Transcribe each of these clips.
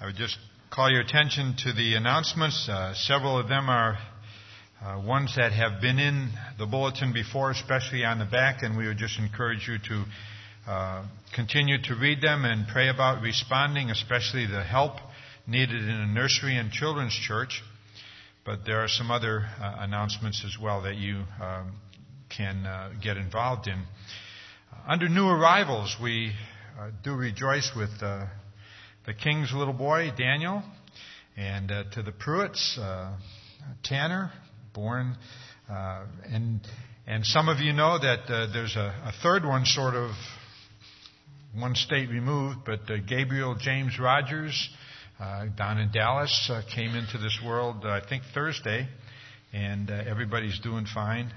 I would just call your attention to the announcements. Several of them are ones that have been in the bulletin before, especially on the back, and we would just encourage you to continue to read them and pray about responding, especially the help needed in a nursery and children's church. But there are some other announcements as well that you can get involved in. Under new arrivals, we do rejoice with the King's little boy, Daniel, and to the Pruitts, Tanner, born. And some of you know that there's a third one, sort of one state removed, but Gabriel James Rogers, down in Dallas, came into this world, I think, Thursday, and everybody's doing fine.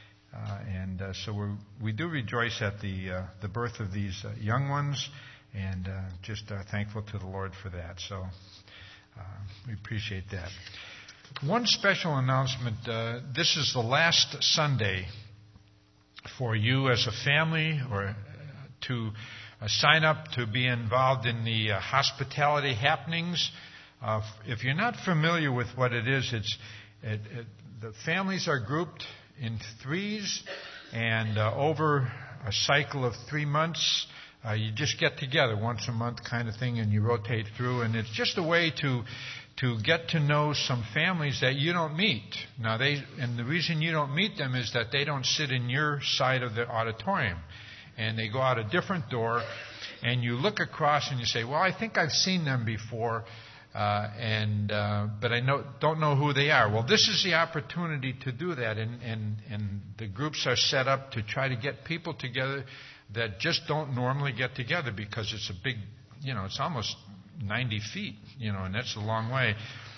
So we do rejoice at the birth of these young ones, and just thankful to the Lord for that. So we appreciate that. One special announcement. This is the last Sunday for you as a family or to sign up to be involved in the hospitality happenings. If you're not familiar with what it is, the families are grouped in threes, and over a cycle of 3 months, you just get together once a month kind of thing, and you rotate through, and it's just a way to get to know some families that you don't meet. Now, and the reason you don't meet them is that they don't sit in your side of the auditorium, and they go out a different door, and you look across and you say, well, I think I've seen them before, but I don't know who they are. Well, this is the opportunity to do that, and the groups are set up to try to get people together that just don't normally get together, because it's a big, it's almost 90 feet, and that's a long way.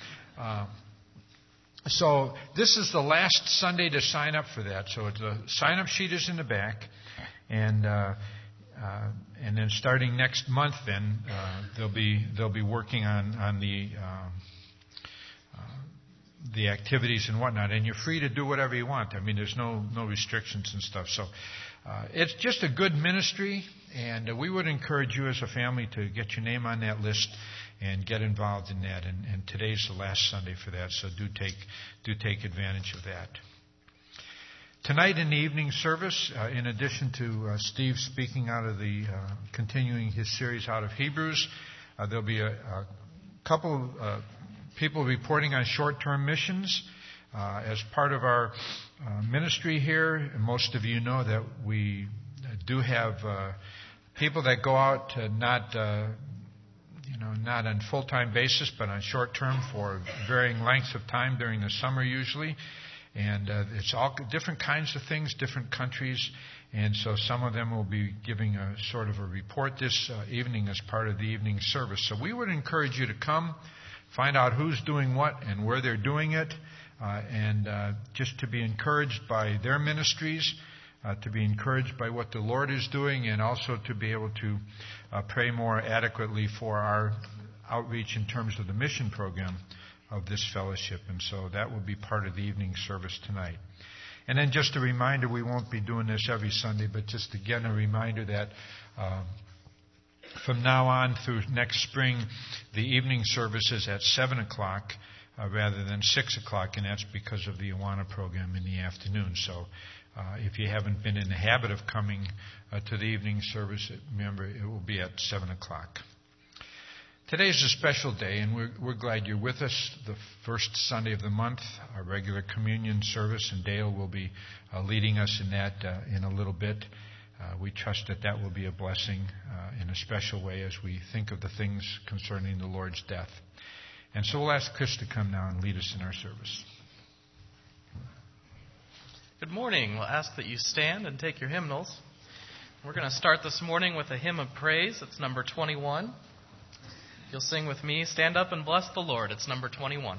So this is the last Sunday to sign up for that. So the sign-up sheet is in the back, and then starting next month, then they'll be working on the activities and whatnot, and you're free to do whatever you want. I mean, there's no restrictions and stuff. So it's just a good ministry, and we would encourage you as a family to get your name on that list and get involved in that. And today's the last Sunday for that, so do take advantage of that. Tonight in the evening service, in addition to Steve speaking out of continuing his series out of Hebrews, there'll be a couple people reporting on short-term missions. As part of our ministry here, most of you know that we do have people that go out not on full-time basis, but on short-term for varying lengths of time during the summer usually. And it's all different kinds of things, different countries. And so some of them will be giving a sort of a report this evening as part of the evening service. So we would encourage you to come, find out who's doing what and where they're doing it, and just to be encouraged by their ministries, to be encouraged by what the Lord is doing, and also to be able to pray more adequately for our outreach in terms of the mission program of this fellowship. And so that will be part of the evening service tonight. And then just a reminder, we won't be doing this every Sunday, but just again a reminder that from now on through next spring, the evening service is at 7 o'clock rather than 6 o'clock, and that's because of the Awana program in the afternoon. So if you haven't been in the habit of coming to the evening service, remember it will be at 7 o'clock. Today is a special day, and we're glad you're with us. The first Sunday of the month, our regular communion service, and Dale will be leading us in that in a little bit. We trust that will be a blessing in a special way as we think of the things concerning the Lord's death. And so we'll ask Chris to come now and lead us in our service. Good morning. We'll ask that you stand and take your hymnals. We're going to start this morning with a hymn of praise. It's number 21. You'll sing with me, Stand Up and Bless the Lord. It's number 21.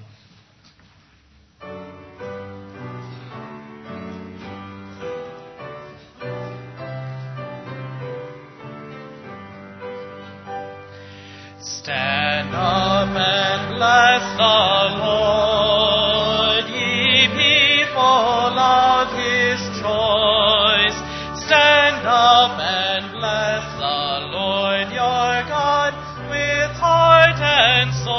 Stand up and bless the Lord, ye people of His choice. Stand up and bless the Lord your God with heart and soul.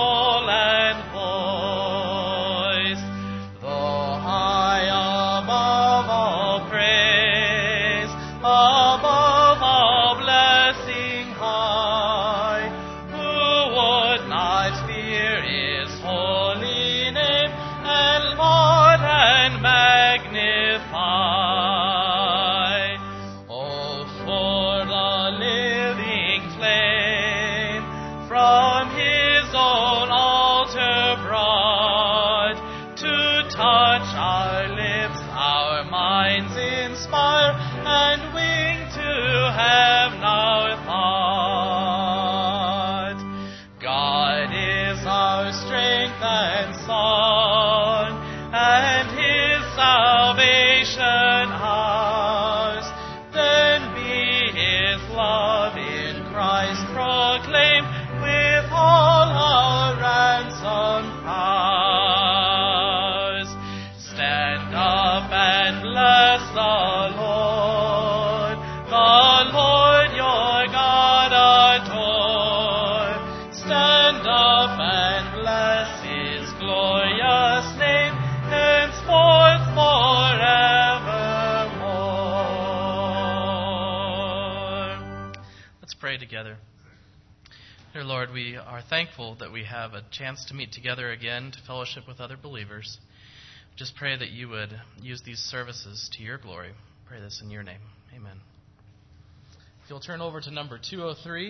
Lord your God adore. Stand up and bless his glorious name, henceforth forevermore. Let's pray together. Dear Lord, we are thankful that we have a chance to meet together again to fellowship with other believers. Just pray that you would use these services to your glory. Pray this in your name. Amen. If you'll turn over to number 203.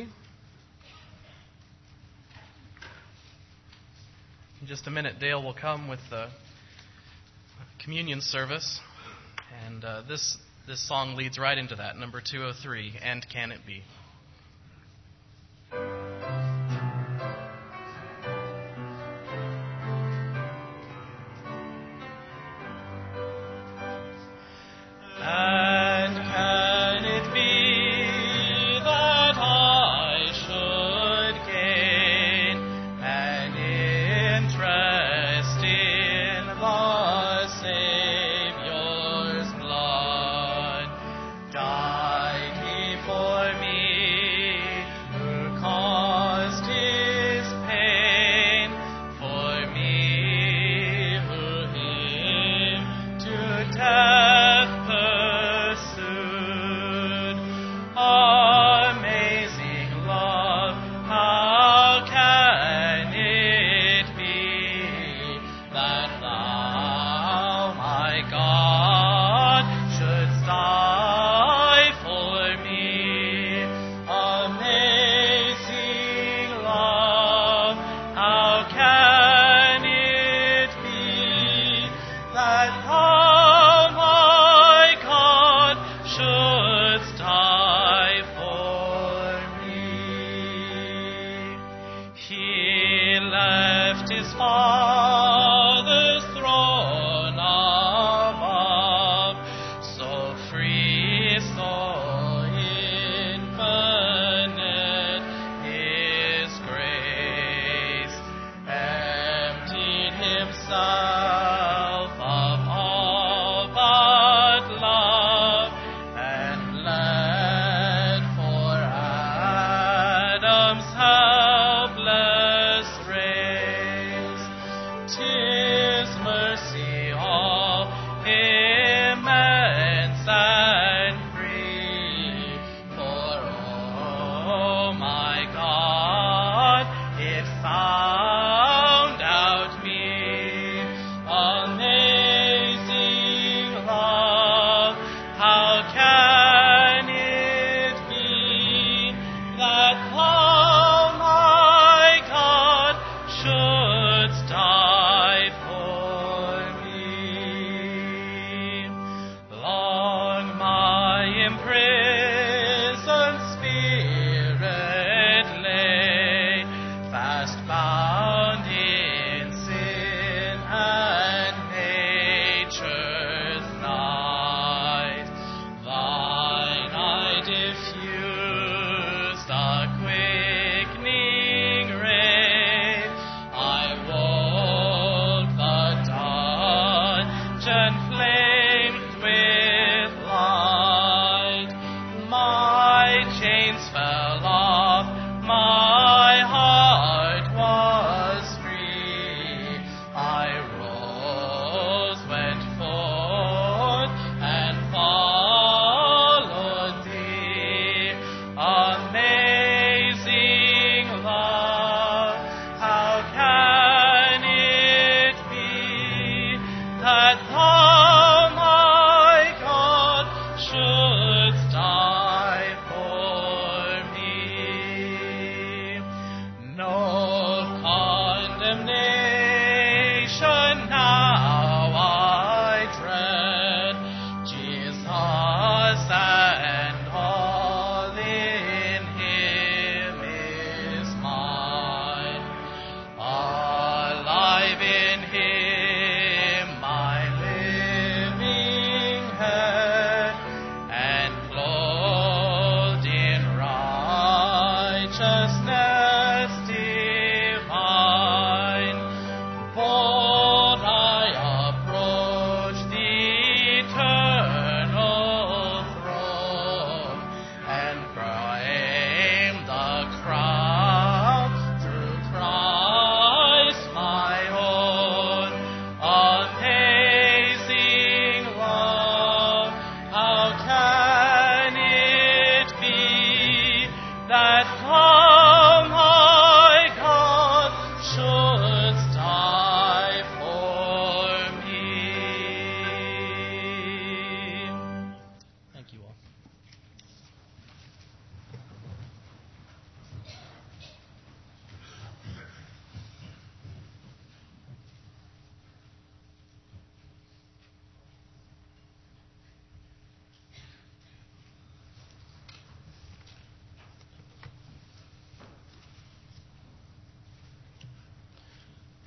In just a minute, Dale will come with the communion service. And this song leads right into that, number 203, And Can It Be? For me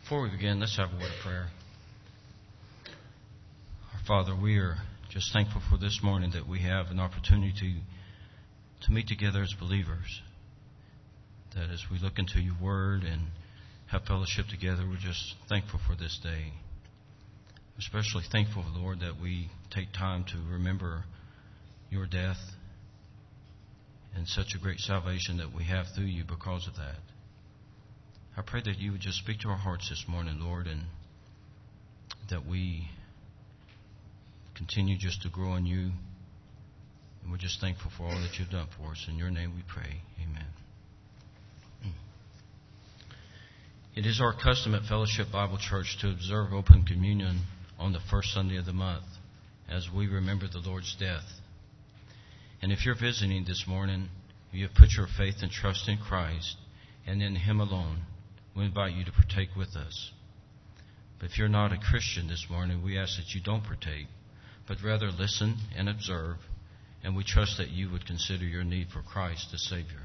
Before we begin, let's have a word of prayer. Our Father, we are just thankful for this morning that we have an opportunity to meet together as believers. That as we look into your word and have fellowship together, we're just thankful for this day. Especially thankful, Lord, that we take time to remember your death and such a great salvation that we have through you because of that. I pray that you would just speak to our hearts this morning, Lord, and that we continue just to grow in you. And we're just thankful for all that you've done for us. In your name we pray. Amen. It is our custom at Fellowship Bible Church to observe open communion on the first Sunday of the month as we remember the Lord's death. And if you're visiting this morning, you have put your faith and trust in Christ and in Him alone, we invite you to partake with us. But if you're not a Christian this morning, we ask that you don't partake, but rather listen and observe, and we trust that you would consider your need for Christ as Savior.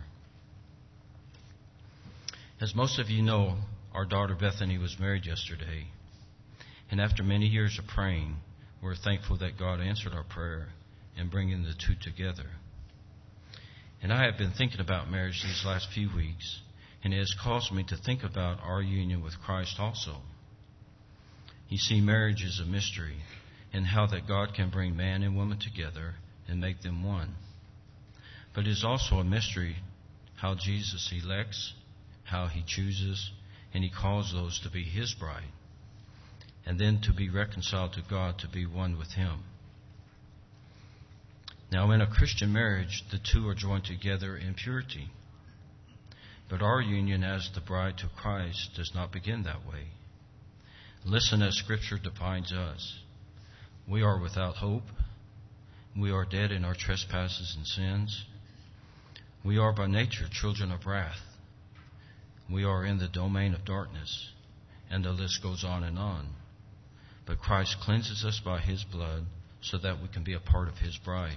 As most of you know, our daughter Bethany was married yesterday. And after many years of praying, we're thankful that God answered our prayer in bringing the two together. And I have been thinking about marriage these last few weeks, and it has caused me to think about our union with Christ also. You see, marriage is a mystery, and how that God can bring man and woman together and make them one. But it is also a mystery how Jesus elects, how He chooses, and He calls those to be His bride, and then to be reconciled to God, to be one with Him. Now, in a Christian marriage, the two are joined together in purity. But our union as the bride to Christ does not begin that way. Listen as Scripture defines us. We are without hope. We are dead in our trespasses and sins. We are by nature children of wrath. We are in the domain of darkness, and the list goes on and on. But Christ cleanses us by His blood so that we can be a part of His bride.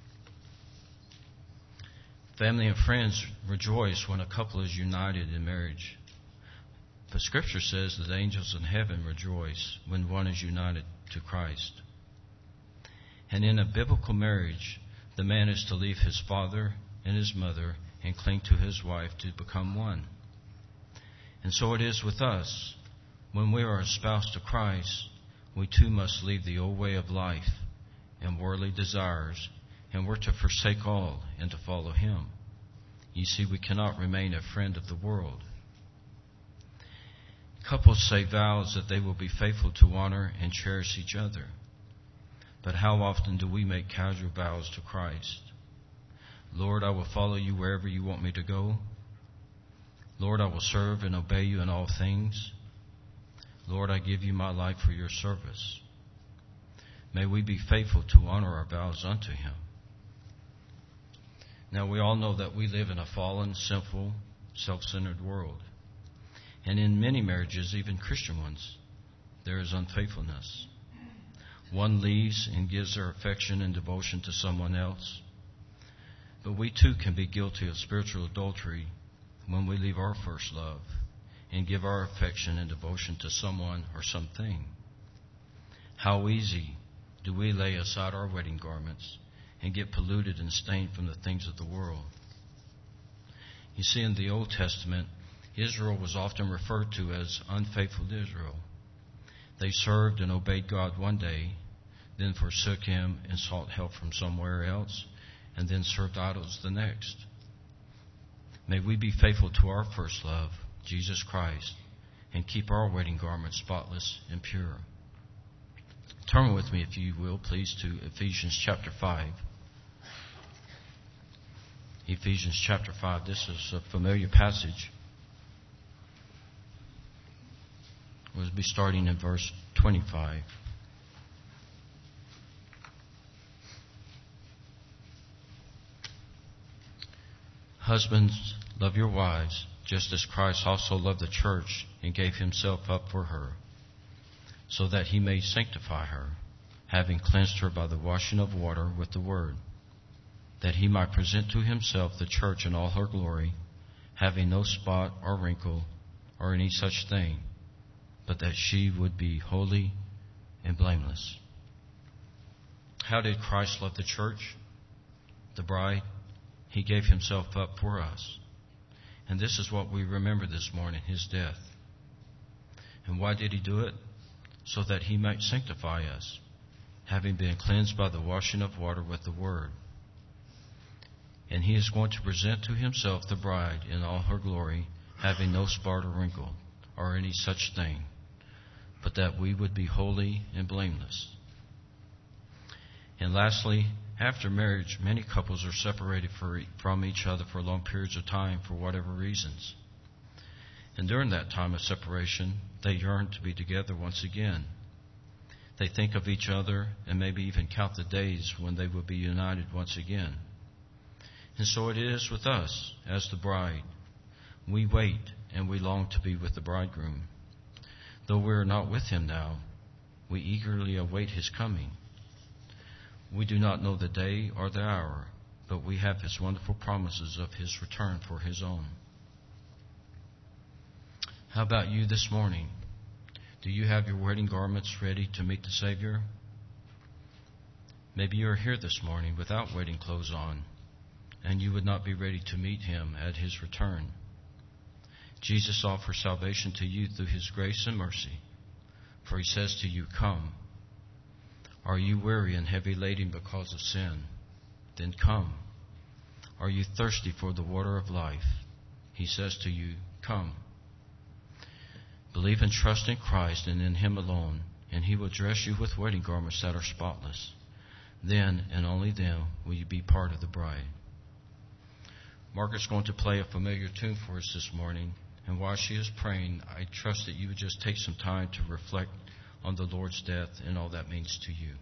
Family and friends rejoice when a couple is united in marriage. But Scripture says that angels in heaven rejoice when one is united to Christ. And in a biblical marriage, the man is to leave his father and his mother and cling to his wife to become one. And so it is with us. When we are espoused to Christ, we too must leave the old way of life and worldly desires, and we're to forsake all and to follow Him. You see, we cannot remain a friend of the world. Couples say vows that they will be faithful to honor and cherish each other. But how often do we make casual vows to Christ? Lord, I will follow you wherever you want me to go. Lord, I will serve and obey you in all things. Lord, I give you my life for your service. May we be faithful to honor our vows unto Him. Now, we all know that we live in a fallen, sinful, self-centered world. And in many marriages, even Christian ones, there is unfaithfulness. One leaves and gives their affection and devotion to someone else. But we too can be guilty of spiritual adultery when we leave our first love and give our affection and devotion to someone or something. How easy do we lay aside our wedding garments and get polluted and stained from the things of the world? You see, in the Old Testament, Israel was often referred to as unfaithful Israel. They served and obeyed God one day, then forsook Him and sought help from somewhere else, and then served idols the next. May we be faithful to our first love, Jesus Christ, and keep our wedding garments spotless and pure. Turn with me, if you will, please, to Ephesians chapter 5. Ephesians chapter 5. This is a familiar passage. We'll be starting in verse 25. Husbands, love your wives, just as Christ also loved the church and gave Himself up for her, so that He may sanctify her, having cleansed her by the washing of water with the word, that He might present to Himself the church in all her glory, having no spot or wrinkle or any such thing, but that she would be holy and blameless. How did Christ love the church, the bride? He gave himself up for us. And this is what we remember this morning, his death. And why did he do it? So that he might sanctify us, having been cleansed by the washing of water with the word. And he is going to present to himself the bride in all her glory, having no spot or wrinkle, or any such thing, but that we would be holy and blameless. And lastly, after marriage, many couples are separated from each other for long periods of time for whatever reasons. And during that time of separation, they yearn to be together once again. They think of each other and maybe even count the days when they will be united once again. And so it is with us as the bride. We wait and we long to be with the bridegroom. Though we are not with him now, we eagerly await his coming. We do not know the day or the hour, but we have his wonderful promises of his return for his own. How about you this morning? Do you have your wedding garments ready to meet the Savior? Maybe you are here this morning without wedding clothes on, and you would not be ready to meet him at his return. Jesus offers salvation to you through his grace and mercy, for he says to you, "Come." Are you weary and heavy laden because of sin? Then come. Are you thirsty for the water of life? He says to you, "Come." Believe and trust in Christ and in him alone, and he will dress you with wedding garments that are spotless. Then, and only then, will you be part of the bride. Margaret's going to play a familiar tune for us this morning, and while she is praying, I trust that you would just take some time to reflect on the Lord's death and all that means to you.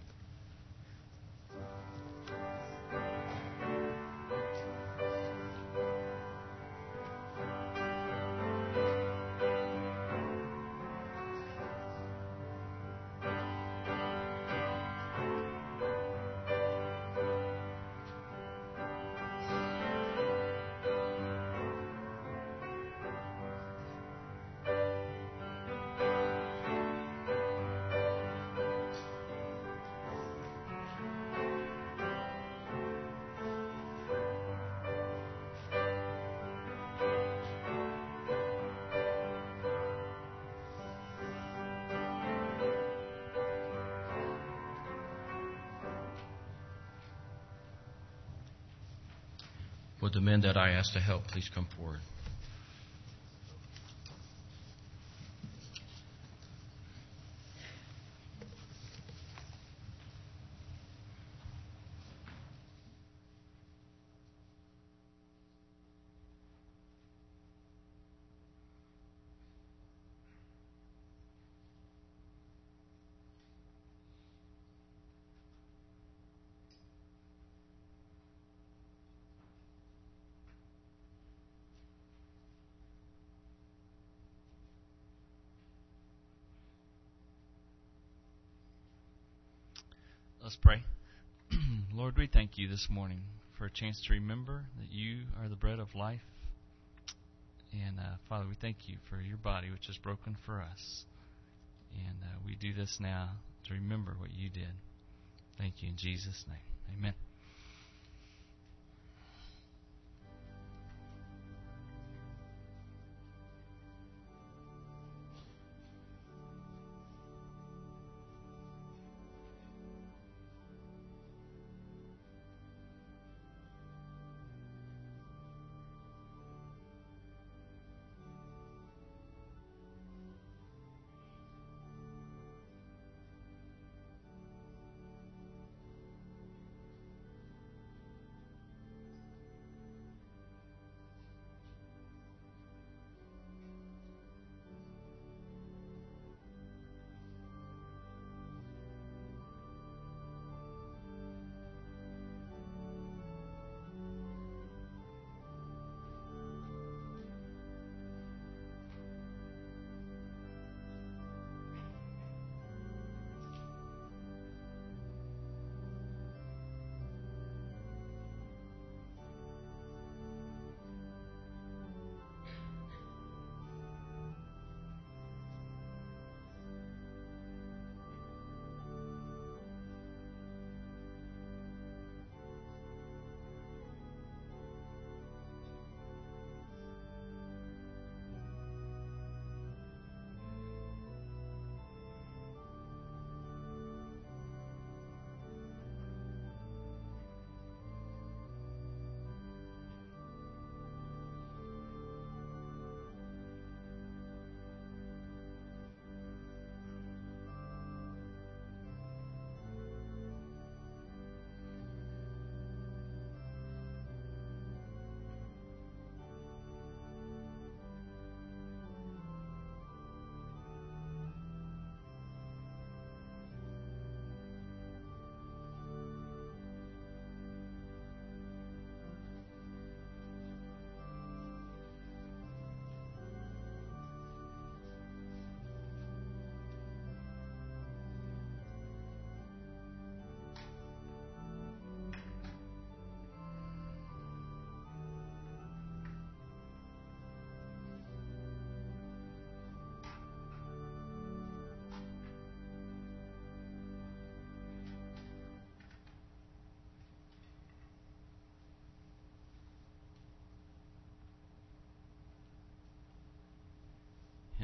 Would the men that I ask to help please come forward? Let's pray. Lord, we thank you this morning for a chance to remember that you are the bread of life. And Father, we thank you for your body, which is broken for us. And we do this now to remember what you did. Thank you in Jesus' name. Amen.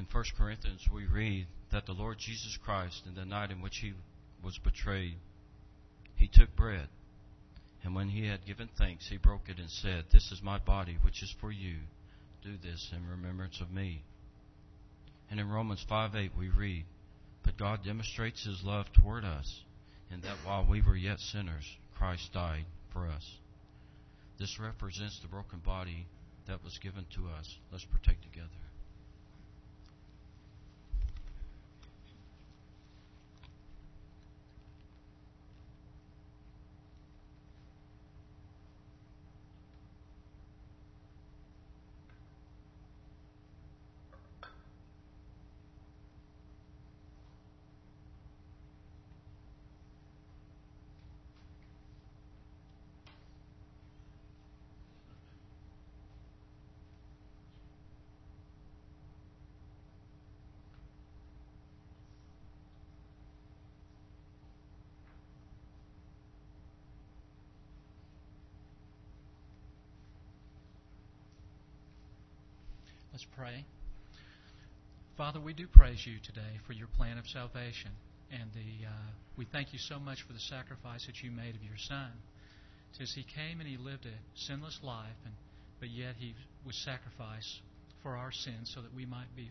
In 1 Corinthians, we read that the Lord Jesus Christ, in the night in which he was betrayed, he took bread, and when he had given thanks, he broke it and said, "This is my body, which is for you. Do this in remembrance of me." And in Romans 5:8 we read, "But God demonstrates his love toward us, in that while we were yet sinners, Christ died for us." This represents the broken body that was given to us. Let's partake together. Let's pray. Father, we do praise you today for your plan of salvation, and we thank you so much for the sacrifice that you made of your Son. As he came and he lived a sinless life, but yet he was sacrificed for our sins so that we might be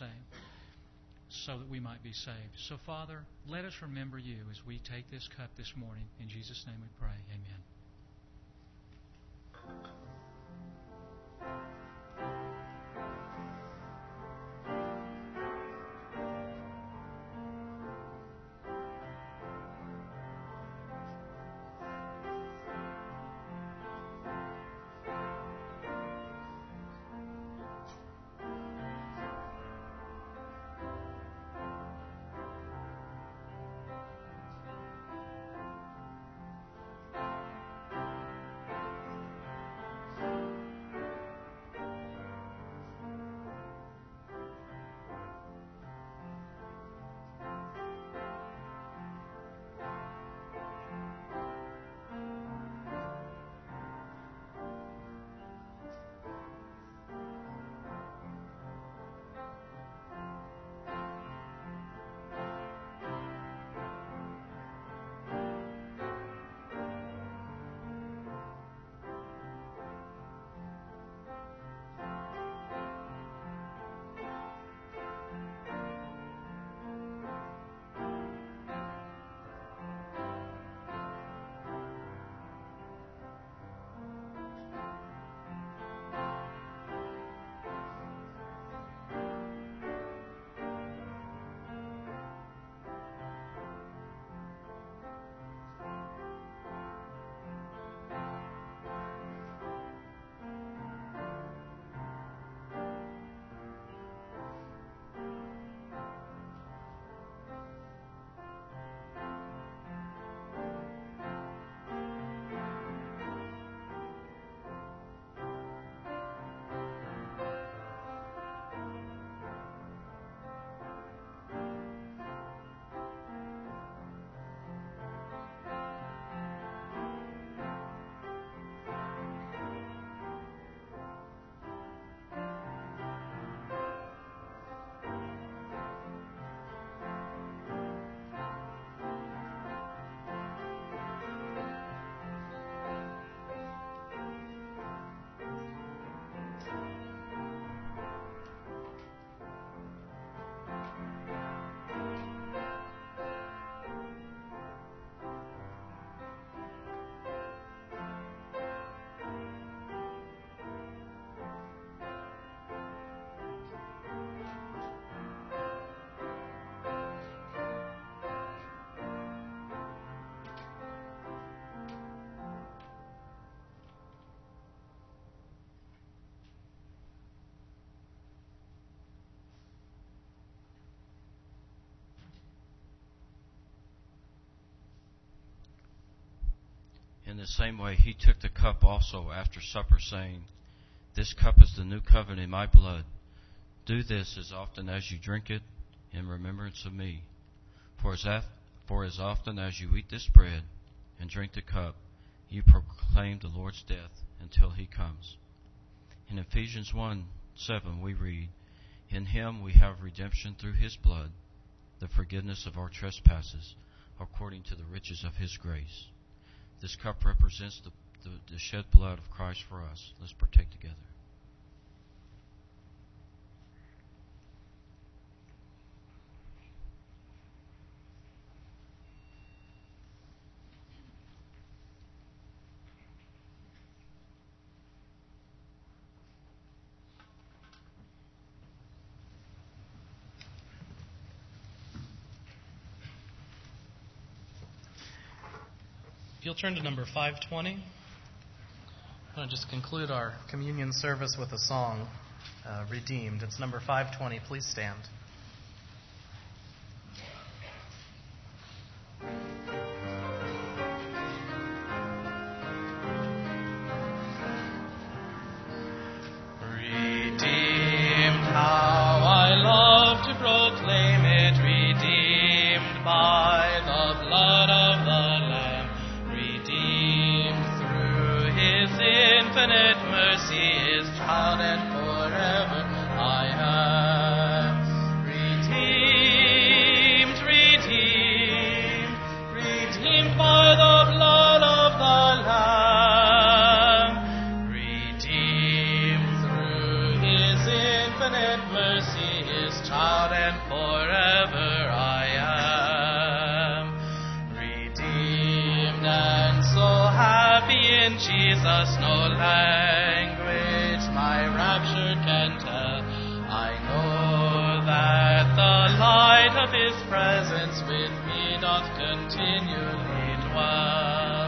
saved. So, Father, let us remember you as we take this cup this morning. In Jesus' name we pray. Amen. In the same way, he took the cup also after supper, saying, "This cup is the new covenant in my blood. Do this as often as you drink it in remembrance of me. For as often as you eat this bread and drink the cup, you proclaim the Lord's death until he comes." In Ephesians 1:7 we read, In him we have redemption through his blood, the forgiveness of our trespasses, according to the riches of his grace. This cup represents the shed blood of Christ for us. Let's partake together. If you'll turn to number 520, I'm going to just conclude our communion service with a song, Redeemed. It's number 520. Please stand. Redeemed, how I love to proclaim it, redeemed by the blood of the infinite mercy, his child, and forever I am redeemed, redeemed, redeemed by the blood of the Lamb, redeemed through his infinite mercy, his child, and forever I am redeemed, and so happy in Jesus, no language my rapture can tell. I know that the light of his presence with me doth continually dwell.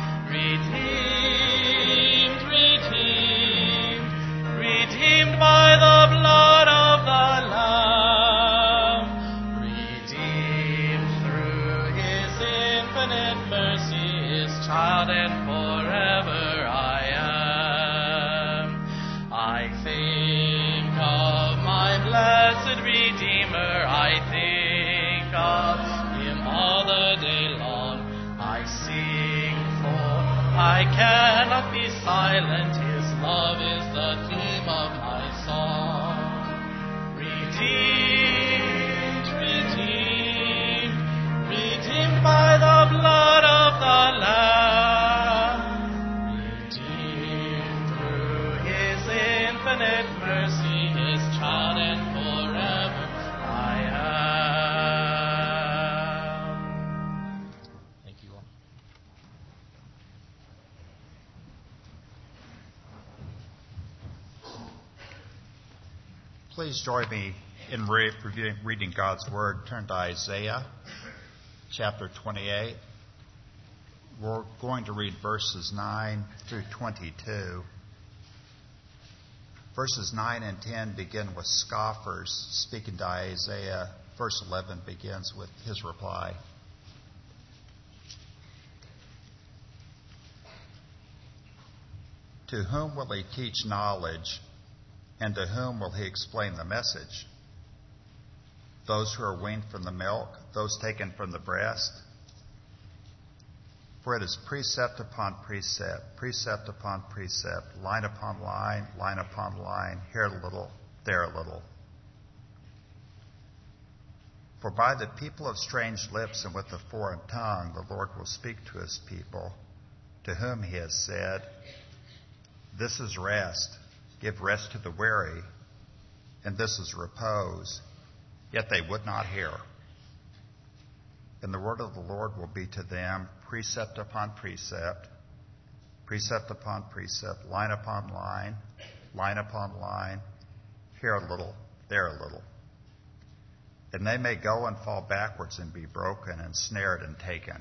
Redeemed, redeemed, redeemed by the blood of the Lamb, redeemed through his infinite mercy, his child, and forever I am. I think of my blessed Redeemer, I think of him all the day long. I sing, for I cannot be silent, his love is the theme of my song. Redeemed, redeemed, redeemed by the blood of the Lamb, redeemed through his infinite mercy, his child, and forever I am. Thank you all. Please join me in reading God's Word. Turn to Isaiah chapter 28. We're going to read verses 9 through 22. Verses 9 and 10 begin with scoffers speaking to Isaiah. Verse 11 begins with his reply. To whom will he teach knowledge, and to whom will he explain the message? Those who are weaned from the milk, those taken from the breast? For it is precept upon precept, precept upon precept, line upon line, line upon line, here a little, there a little. For by the people of strange lips and with a foreign tongue the Lord will speak to his people, to whom he has said, this is rest, give rest to the weary, and this is repose. Yet they would not hear. And the word of the Lord will be to them precept upon precept, precept upon precept, line upon line, line upon line, here a little, there a little. And they may go and fall backwards and be broken and snared and taken.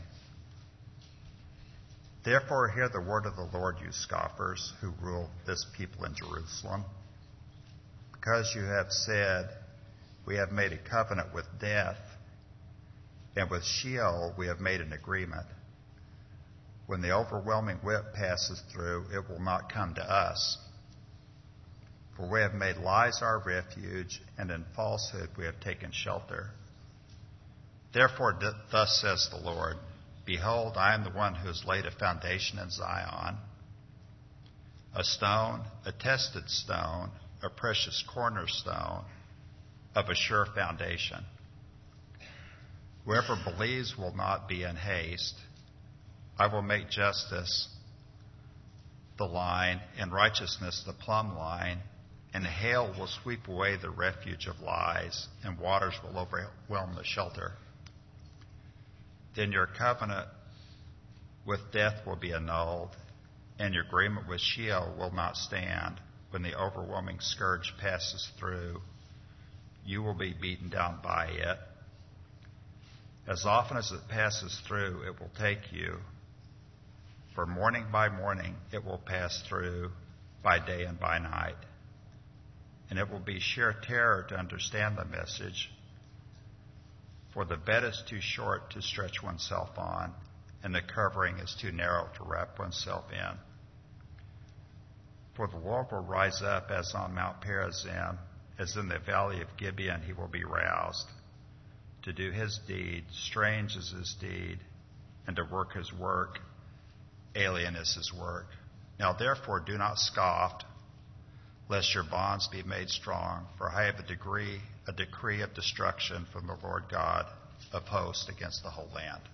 Therefore hear the word of the Lord, you scoffers who rule this people in Jerusalem. Because you have said, we have made a covenant with death, and with Sheol we have made an agreement. When the overwhelming whip passes through, it will not come to us. For we have made lies our refuge, and in falsehood we have taken shelter. Therefore thus says the Lord, behold, I am the one who has laid a foundation in Zion, a stone, a tested stone, a precious cornerstone, of a sure foundation. Whoever believes will not be in haste. I will make justice the line and righteousness the plumb line, and hail will sweep away the refuge of lies, and waters will overwhelm the shelter. Then your covenant with death will be annulled, and your agreement with Sheol will not stand. When the overwhelming scourge passes through, you will be beaten down by it. As often as it passes through, it will take you. For morning by morning it will pass through, by day and by night. And it will be sheer terror to understand the message, for the bed is too short to stretch oneself on, and the covering is too narrow to wrap oneself in. For the Lord will rise up as on Mount Perazim, as in the valley of Gibeon he will be roused, to do his deed, strange is his deed, and to work his work, alien is his work. Now therefore do not scoff, lest your bonds be made strong, for I have a decree of destruction from the Lord God of hosts against the whole land.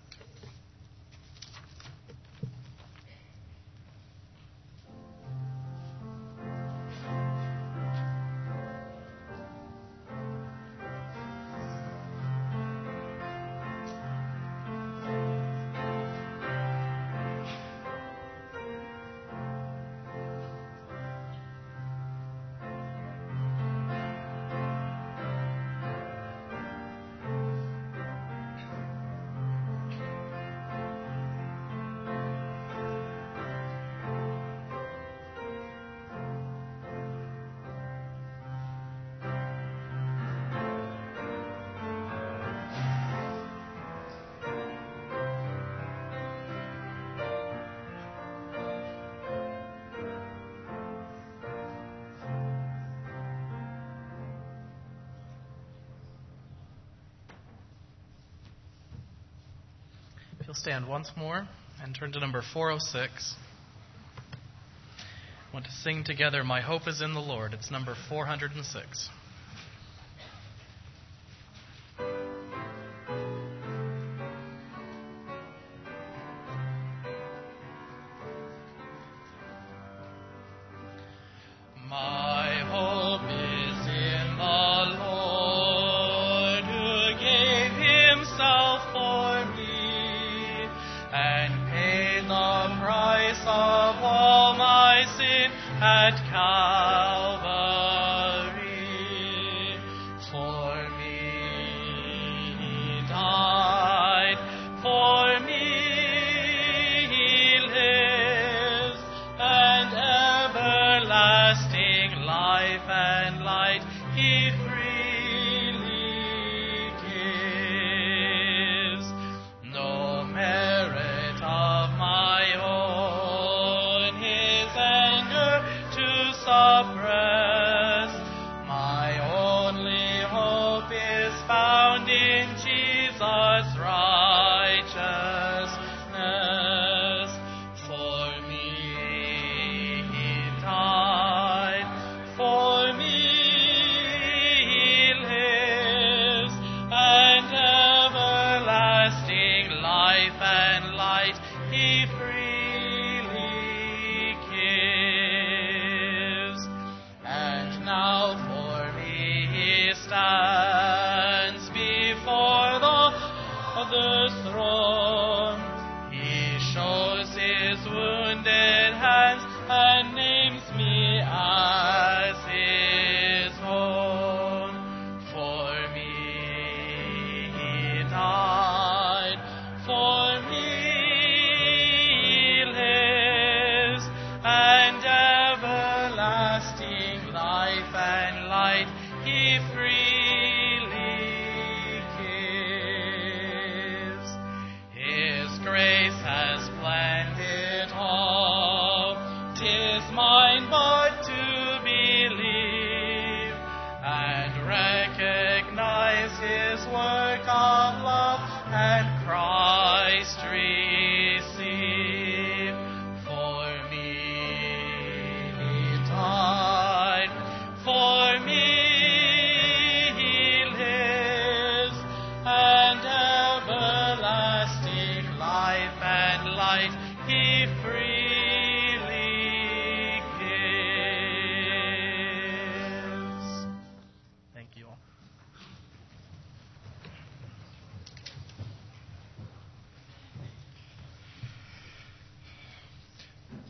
You'll stand once more and turn to number 406. I want to sing together, My Hope is in the Lord. It's number 406. For me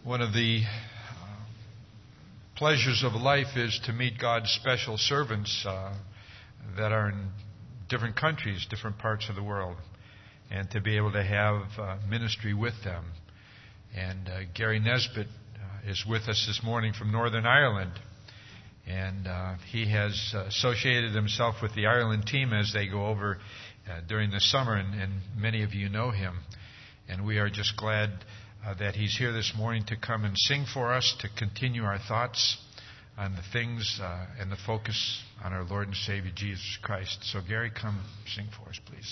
One of the pleasures of life is to meet God's special servants that are in different countries, different parts of the world, and to be able to have ministry with them. And Gary Nesbitt is with us this morning from Northern Ireland, and he has associated himself with the Ireland team as they go over during the summer, and many of you know him. And we are just glad that he's here this morning to come and sing for us, to continue our thoughts on the things and the focus on our Lord and Savior Jesus Christ. So Gary, come sing for us, please.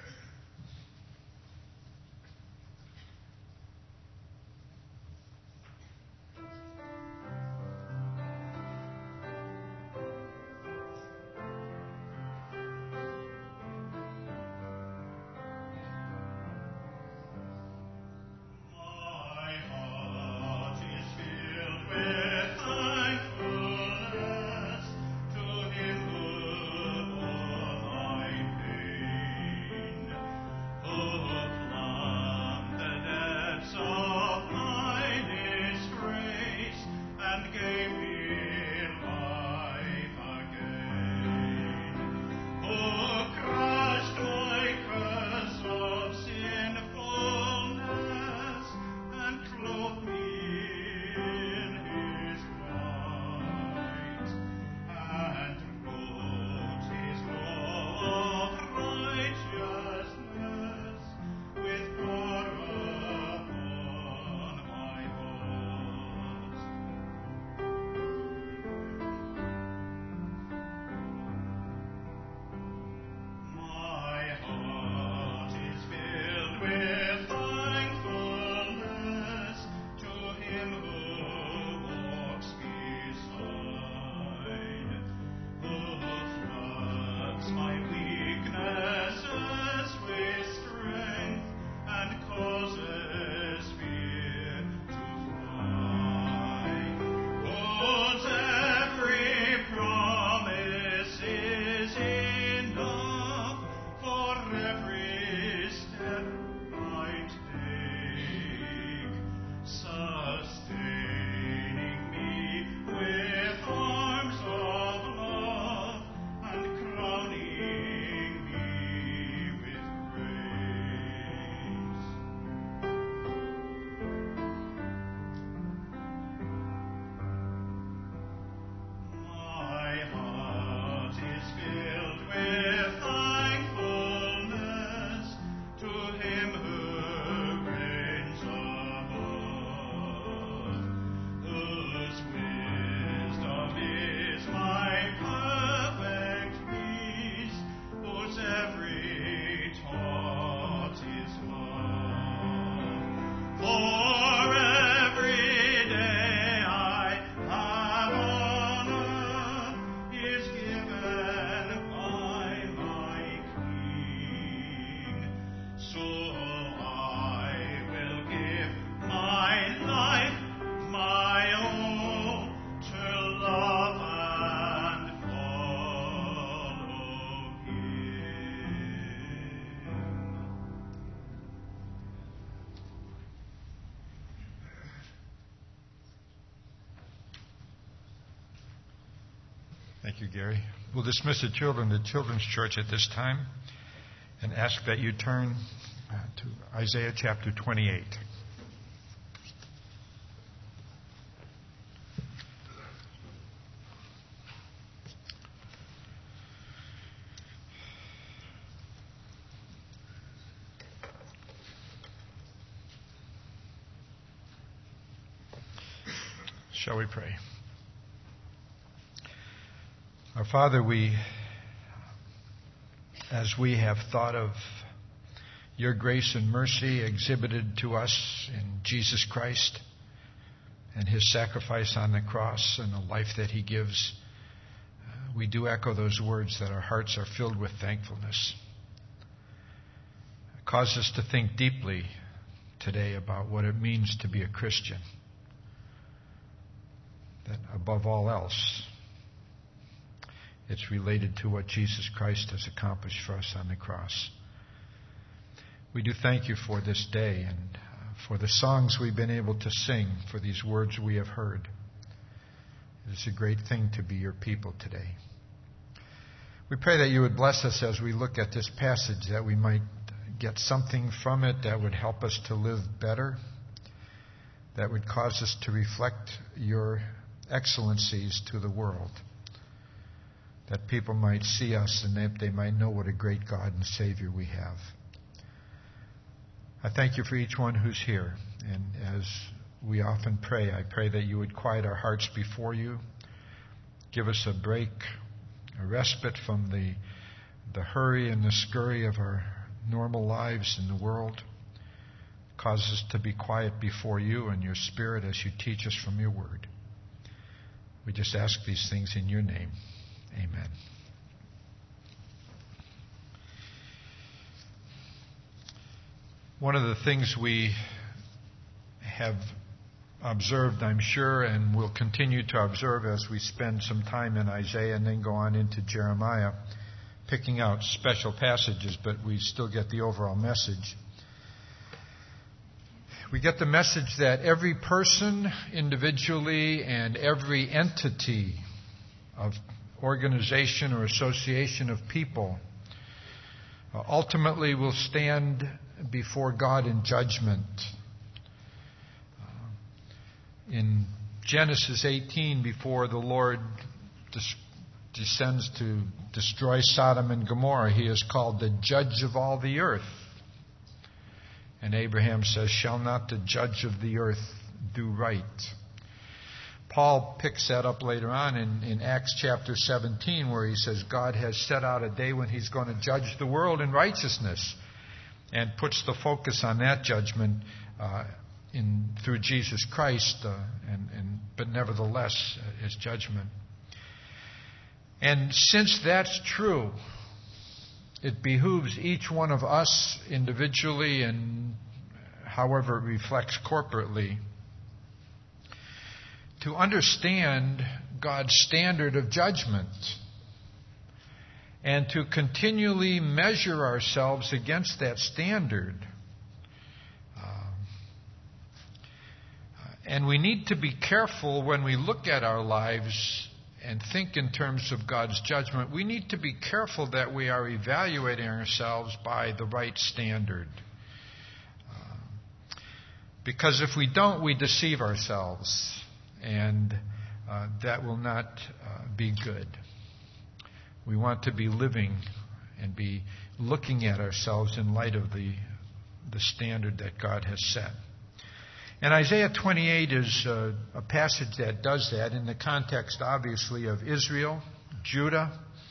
Thank you, Gary. We'll dismiss the children to Children's Church at this time and ask that you turn to Isaiah chapter 28. Shall we pray? Our Father, as we have thought of your grace and mercy exhibited to us in Jesus Christ and his sacrifice on the cross and the life that he gives, we do echo those words that our hearts are filled with thankfulness. It causes us to think deeply today about what it means to be a Christian. That above all else, it's related to what Jesus Christ has accomplished for us on the cross. We do thank you for this day, and for the songs we've been able to sing, for these words we have heard. It is a great thing to be your people today. We pray that you would bless us as we look at this passage, that we might get something from it that would help us to live better, that would cause us to reflect your excellencies to the world, that people might see us and that they might know what a great God and Savior we have. I thank you for each one who's here, and as we often pray, I pray that you would quiet our hearts before you, give us a break, a respite from the hurry and the scurry of our normal lives in the world. Cause us to be quiet before you and your Spirit as you teach us from your word. We just ask these things in your name. Amen. One of the things we have observed, I'm sure, and will continue to observe as we spend some time in Isaiah and then go on into Jeremiah, picking out special passages, but we still get the overall message. We get the message that every person individually and every entity of organization or association of people ultimately will stand before God in judgment. In Genesis 18, before the Lord descends to destroy Sodom and Gomorrah, he is called the judge of all the earth. And Abraham says, "Shall not the judge of the earth do right?" Paul picks that up later on in Acts chapter 17, where he says God has set out a day when he's going to judge the world in righteousness, and puts the focus on that judgment through Jesus Christ, but nevertheless his judgment. And since that's true, it behooves each one of us individually and however it reflects corporately to understand God's standard of judgment and to continually measure ourselves against that standard. And we need to be careful when we look at our lives and think in terms of God's judgment. We need to be careful that we are evaluating ourselves by the right standard. Because if we don't, we deceive ourselves. And that will not be good. We want to be living and be looking at ourselves in light of the standard that God has set. And Isaiah 28 is a passage that does that in the context, obviously, of Israel, Judah.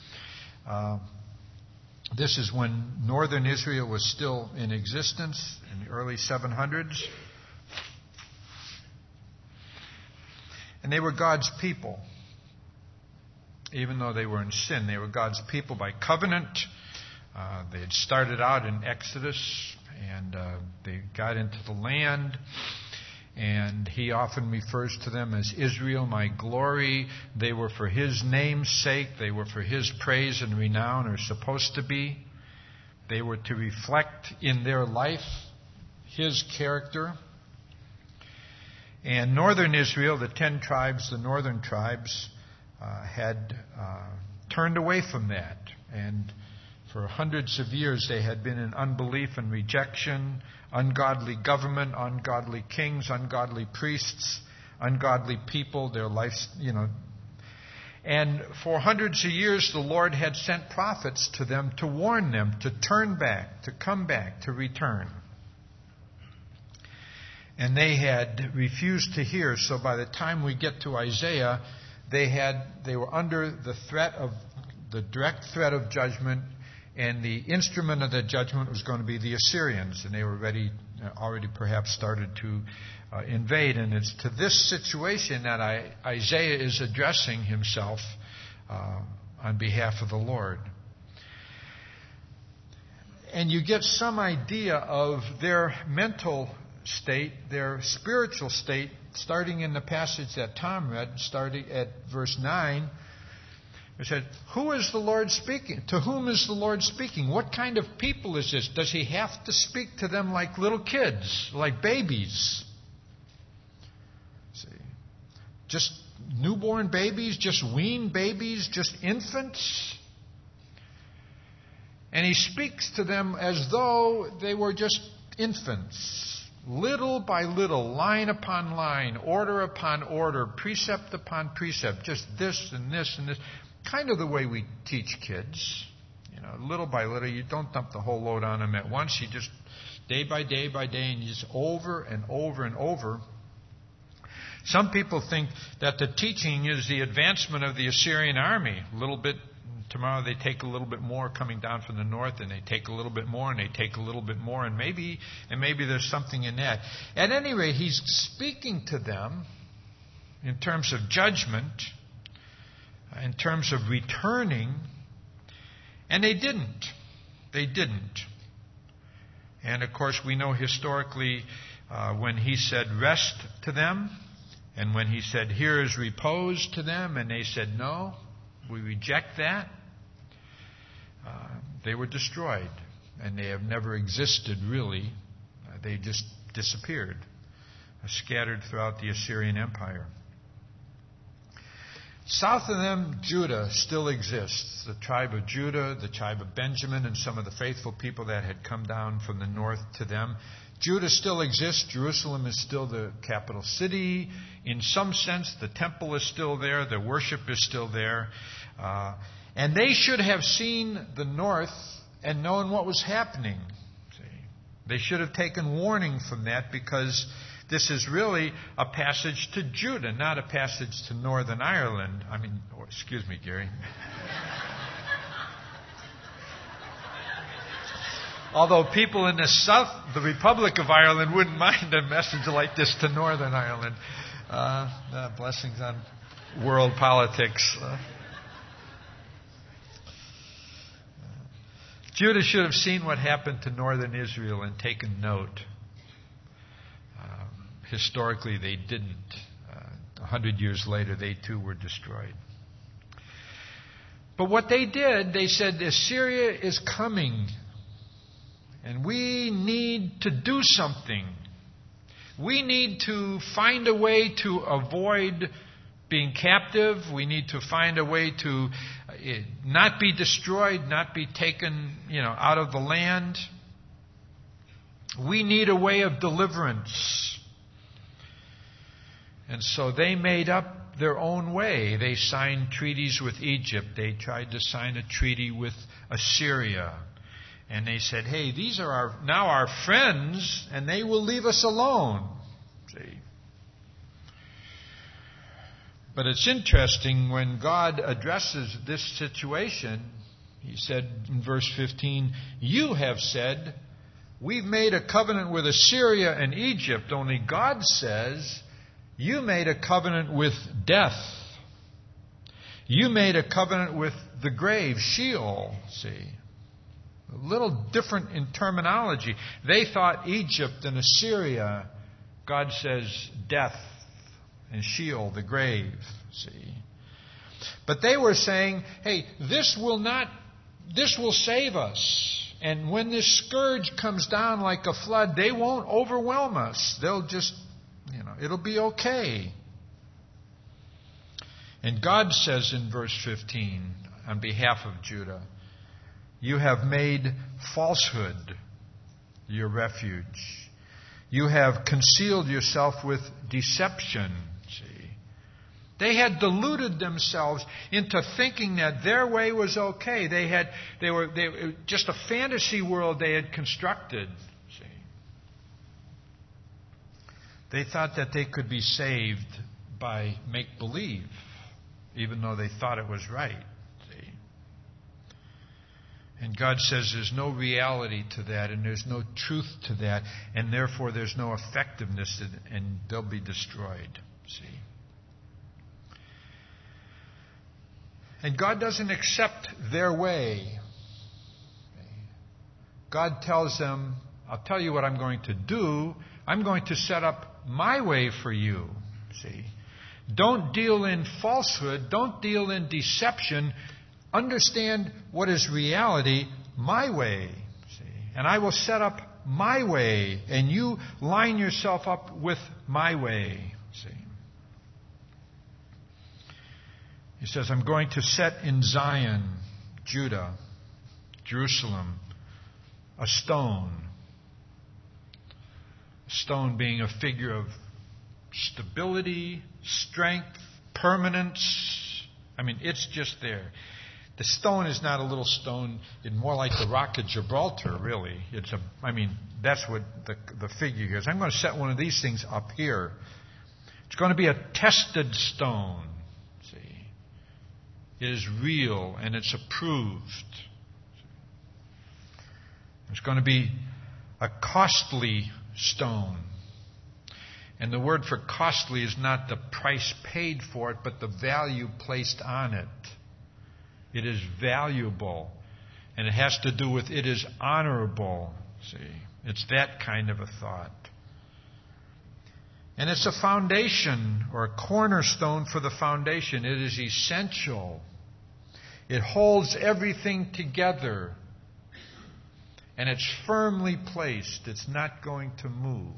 This is when northern Israel was still in existence in the early 700s. And they were God's people. Even though they were in sin, they were God's people by covenant. They had started out in Exodus, and they got into the land. And he often refers to them as Israel, my glory. They were for his name's sake. They were for his praise and renown, or supposed to be. They were to reflect in their life his character. And northern Israel, the 10 tribes, the northern tribes, had turned away from that. And for hundreds of years they had been in unbelief and rejection, ungodly government, ungodly kings, ungodly priests, ungodly people, their lives, And for hundreds of years the Lord had sent prophets to them to warn them to turn back, to come back, to return. And they had refused to hear. So by the time we get to Isaiah, they were under the direct threat of judgment, and the instrument of the judgment was going to be the Assyrians, and they were already perhaps started to invade. And it's to this situation that Isaiah is addressing himself on behalf of the Lord. And you get some idea of their mental state, their spiritual state, starting in the passage that Tom read, starting at verse 9, They said, who is the Lord speaking? To whom is the Lord speaking? What kind of people is this? Does he have to speak to them like little kids, like babies? See, just newborn babies, just weaned babies, just infants? And he speaks to them as though they were just infants, little by little, line upon line, order upon order, precept upon precept, just this and this and this. Kind of the way we teach kids. You know, little by little. You don't dump the whole load on them at once. You just day by day by day, and you just over and over and over. Some people think that the teaching is the advancement of the Assyrian army. A little bit, tomorrow they take a little bit more coming down from the north, and they take a little bit more, and they take a little bit more, and maybe there's something in that. At any rate, he's speaking to them in terms of judgment, in terms of returning, and they didn't. They didn't. And of course, we know historically when he said rest to them, and when he said here is repose to them, and they said no, we reject that, they were destroyed. And they have never existed really. They just disappeared, scattered throughout the Assyrian Empire. South of them, Judah still exists. The tribe of Judah, the tribe of Benjamin, and some of the faithful people that had come down from the north to them. Judah still exists. Jerusalem is still the capital city. In some sense, the temple is still there. The worship is still there. And they should have seen the north and known what was happening. See? They should have taken warning from that, because this is really a passage to Judah, not a passage to Northern Ireland. Excuse me, Gary. Although people in the south, the Republic of Ireland, wouldn't mind a message like this to Northern Ireland. Blessings on world politics. Judah should have seen what happened to northern Israel and taken note. Historically, they didn't. 100 years later, they too were destroyed. But what they did, they said, Assyria is coming, and we need to do something. We need to find a way to avoid being captive. We need to find a way to not be destroyed, not be taken, out of the land. We need a way of deliverance. And so they made up their own way. They signed treaties with Egypt. They tried to sign a treaty with Assyria. And they said, hey, these are now our friends, and they will leave us alone. See? But it's interesting, when God addresses this situation, he said in verse 15, you have said, we've made a covenant with Assyria and Egypt. Only God says, you made a covenant with death. You made a covenant with the grave, Sheol. See? A little different in terminology. They thought Egypt and Assyria. God says death and Sheol, the grave. See? But they were saying, hey, this will save us. And when this scourge comes down like a flood, they won't overwhelm us. They'll just, it'll be okay. And God says in verse 15, on behalf of Judah, you have made falsehood your refuge. You have concealed yourself with deception. See? They had deluded themselves into thinking that their way was okay. They were just a fantasy world they had constructed. See? They thought that they could be saved by make-believe, even though they thought it was right. See? And God says there's no reality to that, and there's no truth to that, and therefore there's no effectiveness, and they'll be destroyed. See? And God doesn't accept their way. God tells them, I'll tell you what I'm going to do. I'm going to set up my way for you. See? Don't deal in falsehood. Don't deal in deception. Understand what is reality my way. See? And I will set up my way, and you line yourself up with my way. See? He says, I'm going to set in Zion, Judah, Jerusalem, a stone. A stone being a figure of stability, strength, permanence. I mean, it's just there. The stone is not a little stone. It's more like the rock of Gibraltar, really. That's what the figure here is. I'm going to set one of these things up here. It's going to be a tested stone. See, it is real and it's approved. It's going to be a costly stone. And the word for costly is not the price paid for it, but the value placed on it. It is valuable. And it has to do with it is honorable. See, it's that kind of a thought. And it's a foundation or a cornerstone for the foundation. It is essential. It holds everything together. And it's firmly placed. It's not going to move.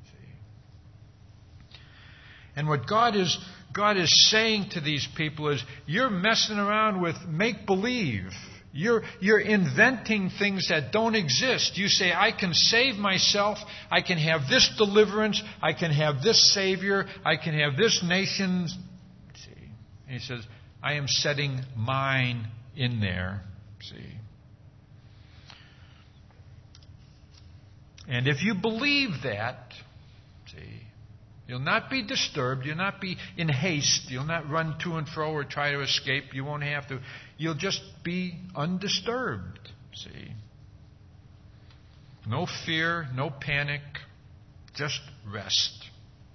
See? And what God is saying to these people is, you're messing around with make-believe. You're inventing things that don't exist. You say, I can save myself. I can have this deliverance. I can have this Savior. I can have this nation. See? And he says, I am setting mine in there. See? And if you believe that, see, you'll not be disturbed. You'll not be in haste. You'll not run to and fro or try to escape. You won't have to. You'll just be undisturbed. See? No fear, no panic, just rest.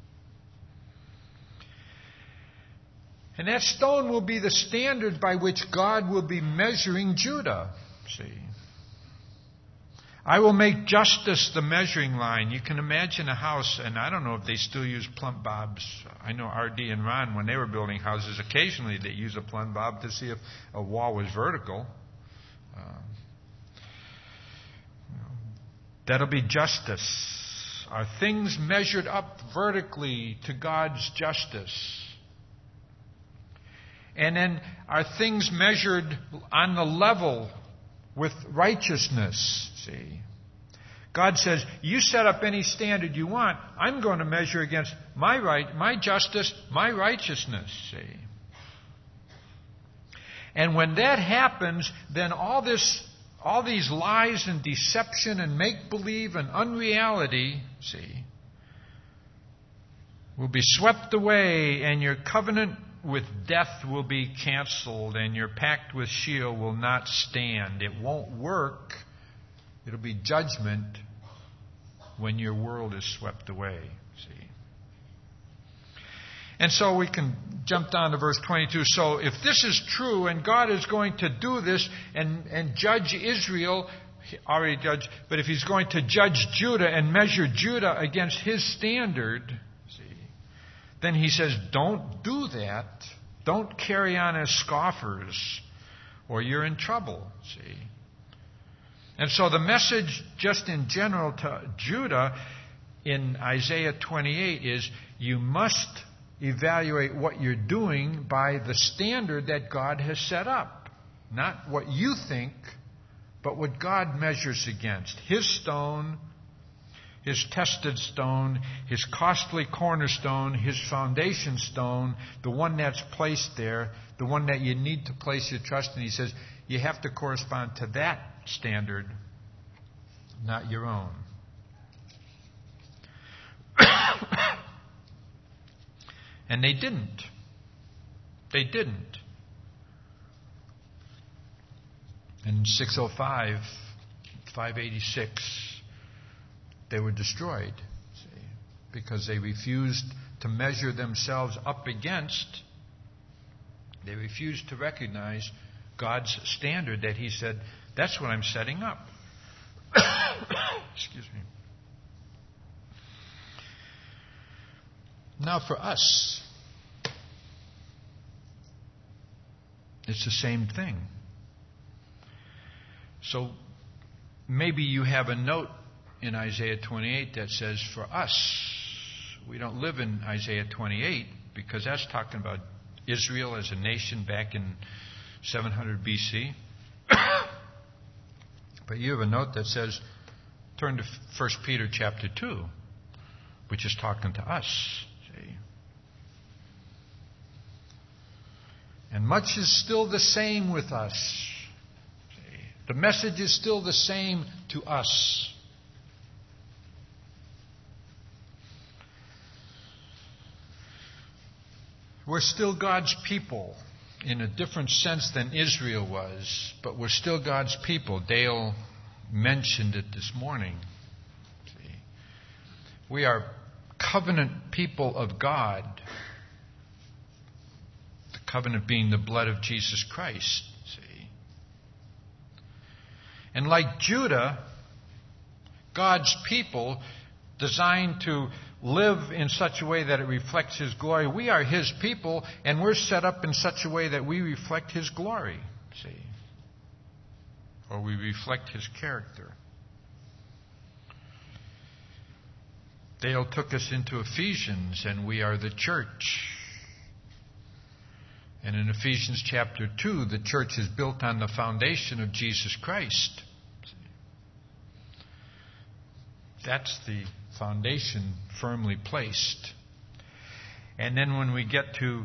And that stone will be the standard by which God will be measuring Judah. See? I will make justice the measuring line. You can imagine a house, and I don't know if they still use plumb bobs. I know R.D. and Ron, when they were building houses, occasionally they use a plumb bob to see if a wall was vertical. That'll be justice. Are things measured up vertically to God's justice? And then are things measured on the level with righteousness? See, God says, you set up any standard you want. I'm going to measure against my justice, my righteousness. See, and when that happens, then all these lies and deception and make believe and unreality, see, will be swept away, and your covenant with death will be canceled, and your pact with Sheol will not stand. It won't work. It'll be judgment when your world is swept away. See? And so we can jump down to verse 22. So if this is true, and God is going to do this and judge Israel, he already judged, but if he's going to judge Judah and measure Judah against his standard, then he says, don't do that. Don't carry on as scoffers, or you're in trouble. See? And so the message just in general to Judah in Isaiah 28 is, you must evaluate what you're doing by the standard that God has set up. Not what you think, but what God measures against. His stone, His tested stone, His costly cornerstone, His foundation stone, the one that's placed there, the one that you need to place your trust in. He says you have to correspond to that standard, not your own. And they didn't. They didn't. In 605, 586, they were destroyed, see, because they refused to measure themselves up against, they refused to recognize God's standard that He said, that's what I'm setting up. Excuse me. Now for us, It's the same thing. So maybe you have a note in Isaiah 28 that says, for us, we don't live in Isaiah 28 because that's talking about Israel as a nation back in 700 BC. But you have a note that says, turn to 1 Peter chapter 2, which is talking to us. See? And much is still the same with us. See? The message is still the same to us. We're still God's people in a different sense than Israel was, but we're still God's people. Dale mentioned it this morning. See? We are covenant people of God. The covenant being the blood of Jesus Christ. See? And like Judah, God's people designed to live in such a way that it reflects His glory. We are His people, and we're set up in such a way that we reflect His glory, see? Or we reflect His character. Dale took us into Ephesians, and we are the church. And in Ephesians chapter 2, the church is built on the foundation of Jesus Christ. That's the foundation firmly placed. And then when we get to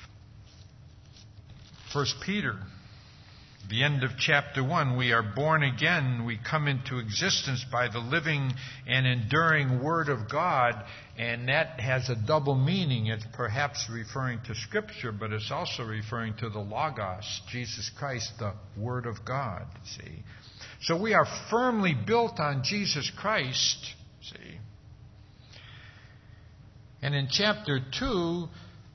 1 Peter, the end of chapter 1, we are born again. We come into existence by the living and enduring Word of God. And that has a double meaning. It's perhaps referring to Scripture, but it's also referring to the Logos, Jesus Christ, the Word of God. See? So we are firmly built on Jesus Christ. See? And in chapter 2,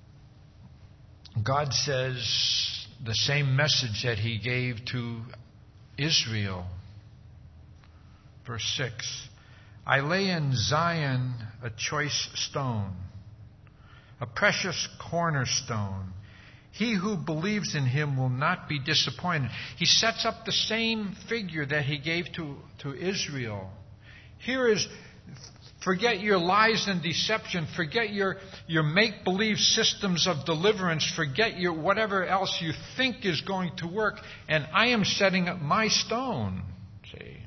God says the same message that He gave to Israel. Verse 6, I lay in Zion a choice stone, a precious cornerstone. He who believes in Him will not be disappointed. He sets up the same figure that He gave to Israel. Here is, forget your lies and deception. Forget your make-believe systems of deliverance. Forget your whatever else you think is going to work. And I am setting up my stone. See?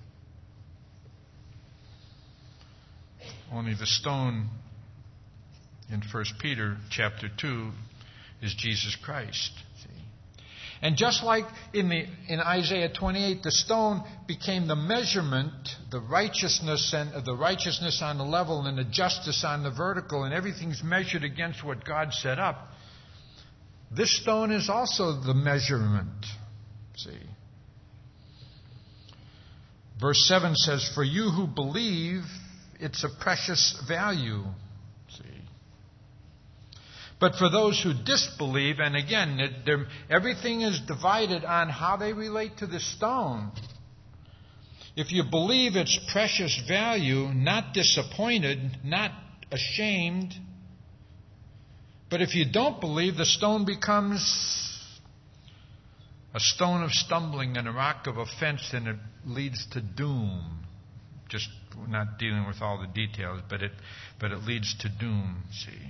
Only the stone in 1 Peter chapter 2 is Jesus Christ. See? And just like in Isaiah 28, the stone became the measurement, the righteousness on the level and the justice on the vertical, and everything's measured against what God set up. This stone is also the measurement. See? Verse 7 says, for you who believe, it's a precious value. See? But for those who disbelieve, and again, everything is divided on how they relate to the stone. If you believe its precious value, not disappointed, not ashamed. But if you don't believe, the stone becomes a stone of stumbling and a rock of offense, and it leads to doom. Just not dealing with all the details, but it leads to doom, see.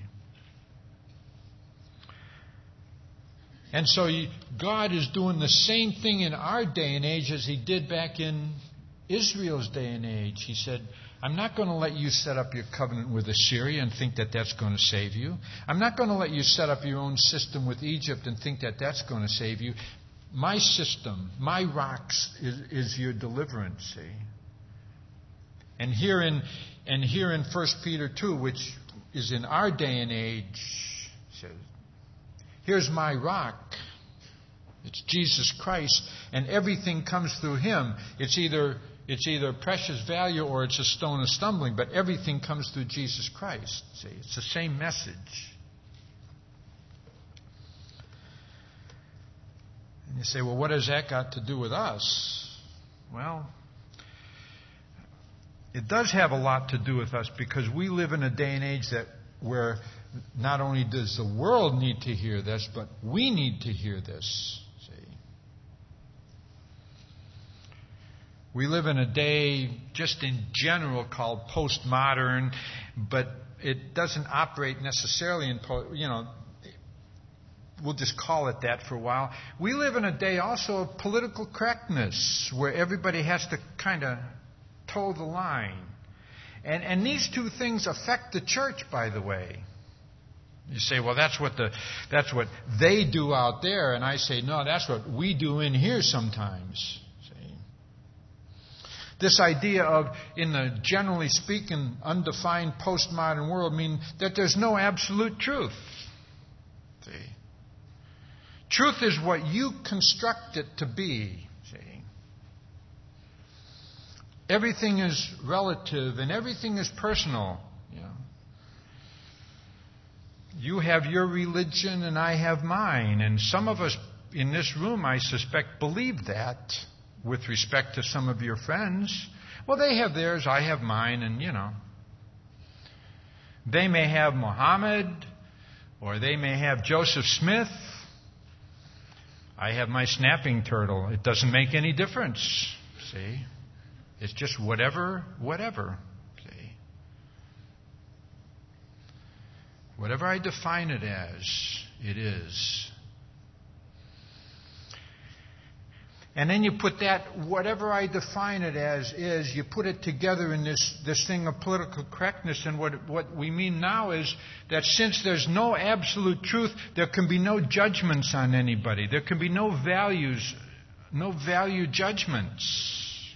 And so God is doing the same thing in our day and age as He did back in Israel's day and age. He said, I'm not going to let you set up your covenant with Assyria and think that that's going to save you. I'm not going to let you set up your own system with Egypt and think that that's going to save you. My system, my rocks is your deliverance, see. And here in 1 Peter 2, which is in our day and age, says, here's my rock. It's Jesus Christ, and everything comes through Him. It's either precious value or it's a stone of stumbling, but everything comes through Jesus Christ. See, it's the same message. And you say, well, what has that got to do with us? Well, it does have a lot to do with us because we live in a day and age where not only does the world need to hear this, but we need to hear this. See? We live in a day, just in general, called postmodern, but it doesn't operate necessarily in, we'll just call it that for a while. We live in a day also of political correctness, where everybody has to kind of toe the line. And these two things affect the church, by the way. You say, well, that's what they do out there. And I say, no, that's what we do in here sometimes. See? This idea of, in the generally speaking, undefined postmodern world, mean that there's no absolute truth. See? Truth is what you construct it to be. See? Everything is relative and everything is personal. You have your religion and I have mine. And some of us in this room, I suspect, believe that with respect to some of your friends. Well, they have theirs, I have mine, and They may have Muhammad, or they may have Joseph Smith. I have my snapping turtle. It doesn't make any difference. See? It's just whatever. See? Whatever I define it as, it is. And then you put that, whatever I define it as is, you put it together in this thing of political correctness. And what we mean now is that since there's no absolute truth, there can be no judgments on anybody. There can be no values, no value judgments.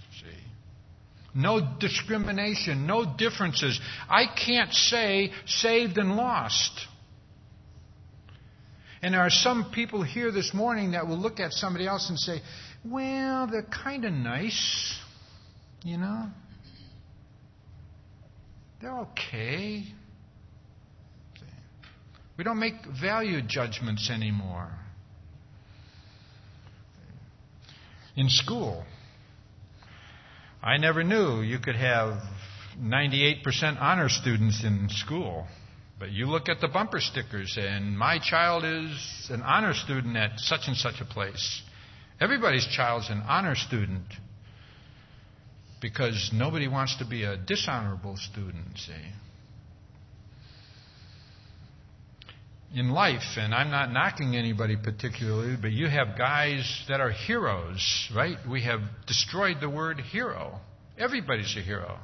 No discrimination, no differences. I can't say saved and lost. And there are some people here this morning that will look at somebody else and say, well, they're kind of nice, They're okay. We don't make value judgments anymore. In school, I never knew you could have 98% honor students in school. But you look at the bumper stickers, and my child is an honor student at such and such a place. Everybody's child's an honor student because nobody wants to be a dishonorable student, see. In life, and I'm not knocking anybody particularly, but you have guys that are heroes, right? We have destroyed the word hero. Everybody's a hero.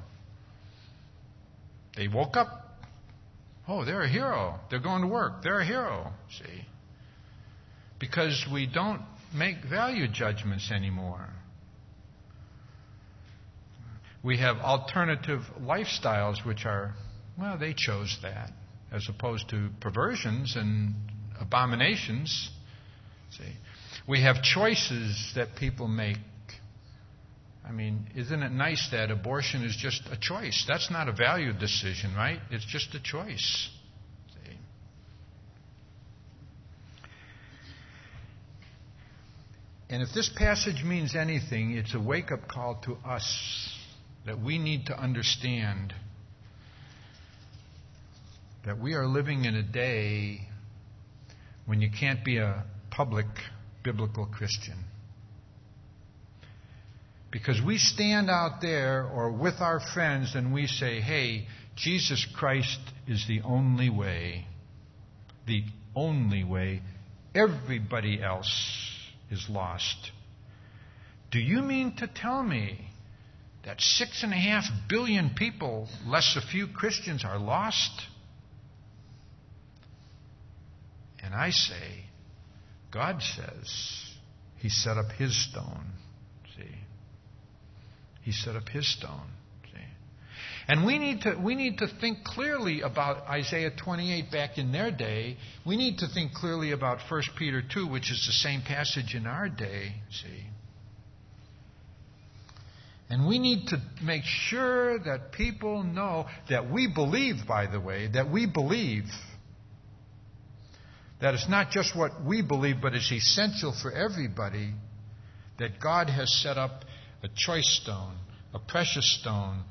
They woke up. Oh, they're a hero. They're going to work. They're a hero, see? Because we don't make value judgments anymore. We have alternative lifestyles which are, well, they chose that, as opposed to perversions and abominations. See, we have choices that people make. I mean, isn't it nice that abortion is just a choice? That's not a value decision, right? It's just a choice. See? And if this passage means anything, it's a wake-up call to us that we need to understand that we are living in a day when you can't be a public biblical Christian. Because we stand out there or with our friends and we say, hey, Jesus Christ is the only way. The only way. Everybody else is lost. Do you mean to tell me that 6.5 billion people, less a few Christians, are lost? And I say, God says He set up His stone. See? He set up His stone. See? And we need to think clearly about Isaiah 28 back in their day. We need to think clearly about 1 Peter 2, which is the same passage in our day. See? And we need to make sure that people know that we believe, by the way, that we believe. That it's not just what we believe, but it's essential for everybody that God has set up a choice stone, a precious stone.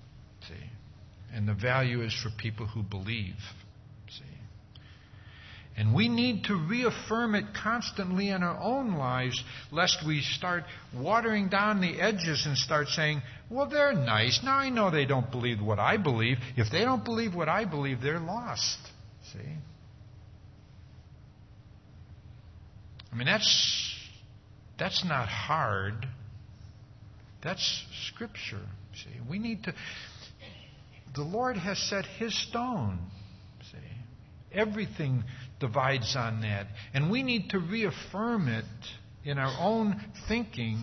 See? And the value is for people who believe. See? And we need to reaffirm it constantly in our own lives, lest we start watering down the edges and start saying, well, they're nice. Now I know they don't believe what I believe. If they don't believe what I believe, they're lost. See? I mean, that's not hard. That's Scripture. See, we need to... The Lord has set His stone. See? Everything divides on that. And we need to reaffirm it in our own thinking.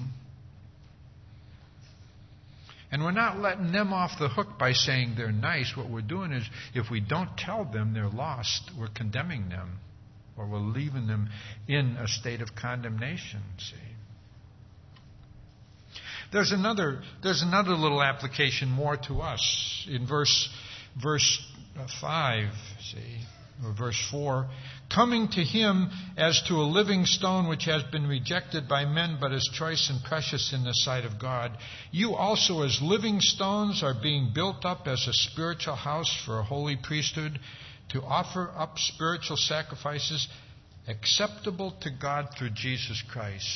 And we're not letting them off the hook by saying they're nice. What we're doing is, if we don't tell them they're lost, we're condemning them. Or we're leaving them in a state of condemnation, see. There's another little application more to us in verse 5, see, or verse 4. Coming to Him as to a living stone which has been rejected by men, but is choice and precious in the sight of God. You also as living stones are being built up as a spiritual house for a holy priesthood, to offer up spiritual sacrifices acceptable to God through Jesus Christ.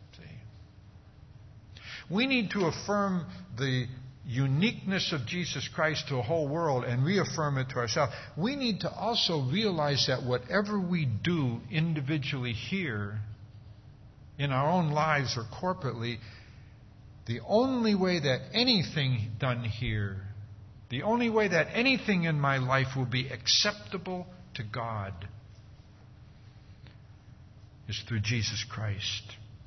We need to affirm the uniqueness of Jesus Christ to a whole world and reaffirm it to ourselves. We need to also realize that whatever we do individually here, in our own lives or corporately, the only way that anything done here, the only way that anything in my life will be acceptable to God is through Jesus Christ.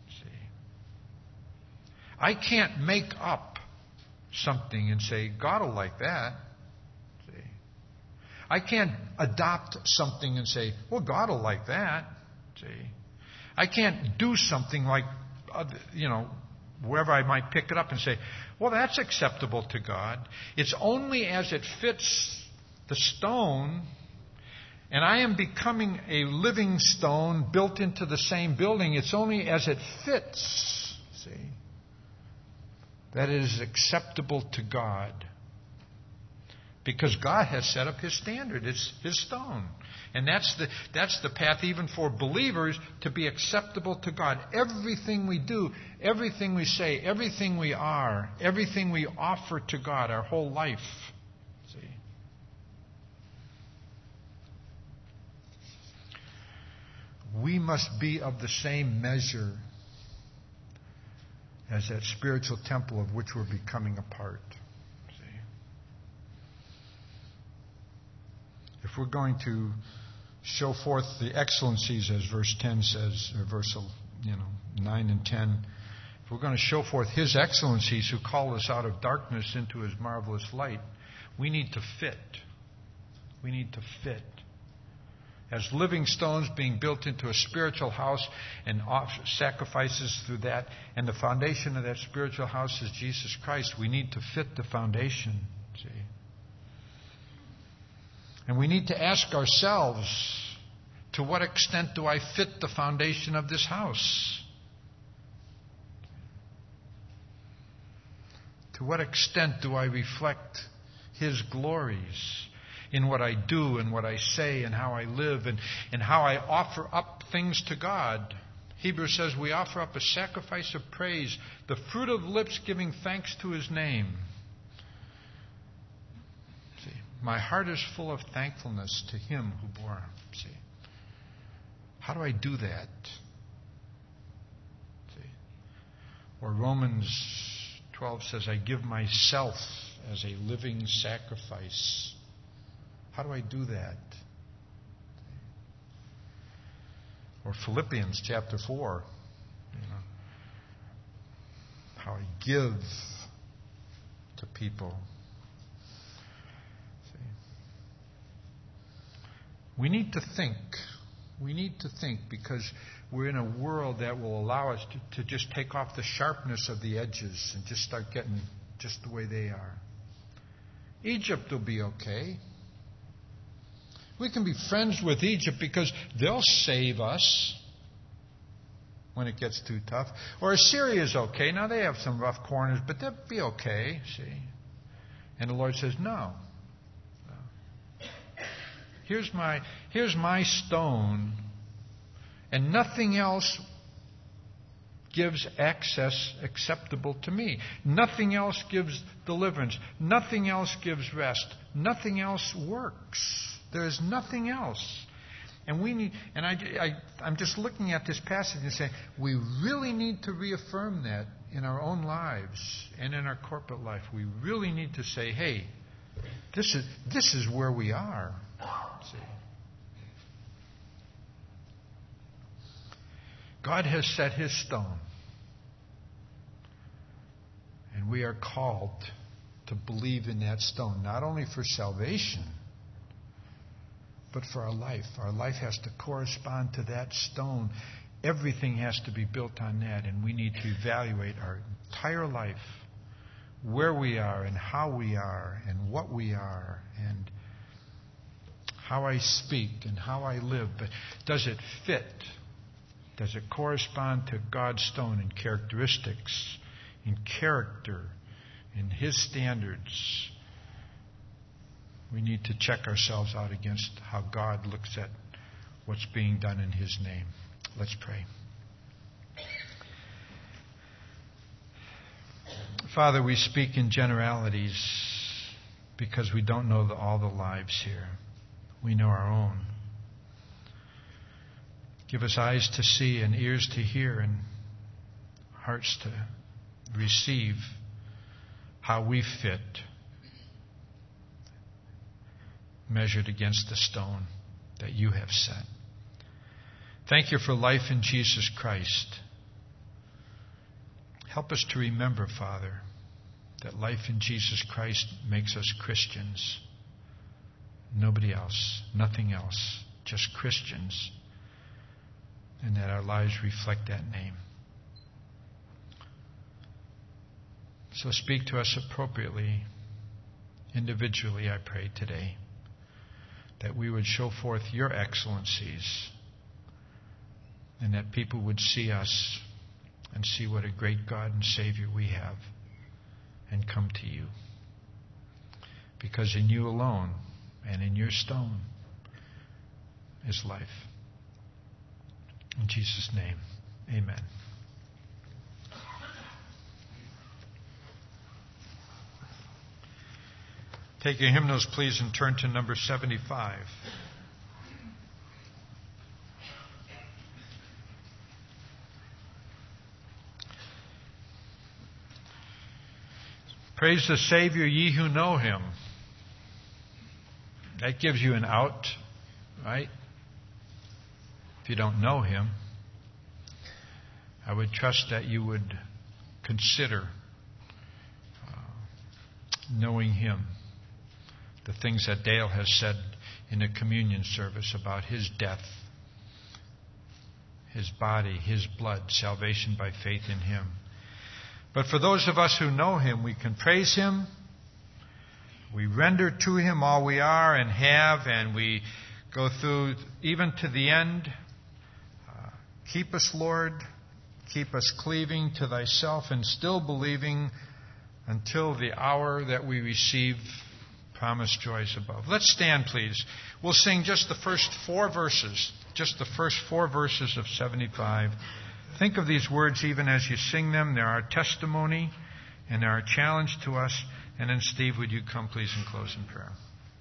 I can't make up something and say, God will like that. See? I can't adopt something and say, well, God will like that. See? I can't do something like, wherever I might pick it up and say, well, that's acceptable to God. It's only as it fits the stone, and I am becoming a living stone built into the same building. It's only as it fits, see, that it is acceptable to God. Because God has set up His standard. It's His stone. And that's the path even for believers to be acceptable to God. Everything we do, everything we say, everything we are, everything we offer to God, our whole life. See? We must be of the same measure as that spiritual temple of which we're becoming a part. See? If we're going to show forth the excellencies, as verse 10 says, or verse 9 and 10, if we're going to show forth His excellencies who called us out of darkness into His marvelous light, we need to fit. We need to fit. As living stones being built into a spiritual house and sacrifices through that. And the foundation of that spiritual house is Jesus Christ. We need to fit the foundation. See? And we need to ask ourselves, to what extent do I fit the foundation of this house? To what extent do I reflect His glories in what I do and what I say and how I live and how I offer up things to God? Hebrews says we offer up a sacrifice of praise, the fruit of lips giving thanks to His name. See, my heart is full of thankfulness to Him who bore Him. See, how do I do that? See, or Romans 12 says, I give myself as a living sacrifice. How do I do that? Or Philippians chapter 4, how I give to people. See? We need to think. We need to think, because we're in a world that will allow us to just take off the sharpness of the edges and just start getting just the way they are. Egypt will be okay. We can be friends with Egypt because they'll save us when it gets too tough. Or Assyria's okay. Now, they have some rough corners, but they'll be okay, see. And the Lord says, no. Here's here's my stone, and nothing else gives access acceptable to me. Nothing else gives deliverance. Nothing else gives rest. Nothing else works. There is nothing else. And we need, and I'm just looking at this passage and saying, we really need to reaffirm that in our own lives and in our corporate life. We really need to say, hey, this is where we are. See? God has set His stone. And we are called to believe in that stone, not only for salvation, but for our life. Our life has to correspond to that stone. Everything has to be built on that, and we need to evaluate our entire life, where we are and how we are and what we are and how I speak and how I live. But does it fit? Does it correspond to God's stone in characteristics, in character, in His standards? We need to check ourselves out against how God looks at what's being done in His name. Let's pray. Father, we speak in generalities because we don't know all the lives here. We know our own. Give us eyes to see and ears to hear and hearts to receive how we fit, measured against the stone that You have set. Thank You for life in Jesus Christ. Help us to remember, Father, that life in Jesus Christ makes us Christians. Nobody else, nothing else, just Christians. And that our lives reflect that name. So speak to us appropriately, individually, I pray today, that we would show forth Your excellencies and that people would see us and see what a great God and Savior we have and come to You. Because in You alone and in Your stone is life. In Jesus' name, amen. Take your hymnals, please, and turn to number 75. Praise the Savior, ye who know Him. That gives you an out, right? If you don't know Him, I would trust that you would consider knowing Him. The things that Dale has said in the communion service about His death, His body, His blood, salvation by faith in Him. But for those of us who know Him, we can praise Him. We render to Him all we are and have, and we go through even to the end. Keep us, Lord. Keep us cleaving to Thyself and still believing until the hour that we receive promised joys above. Let's stand, please. We'll sing just the first 4 verses. Just the first 4 verses of 75. Think of these words even as you sing them. They're our testimony and they're a challenge to us. And then, Steve, would you come, please, and close in prayer?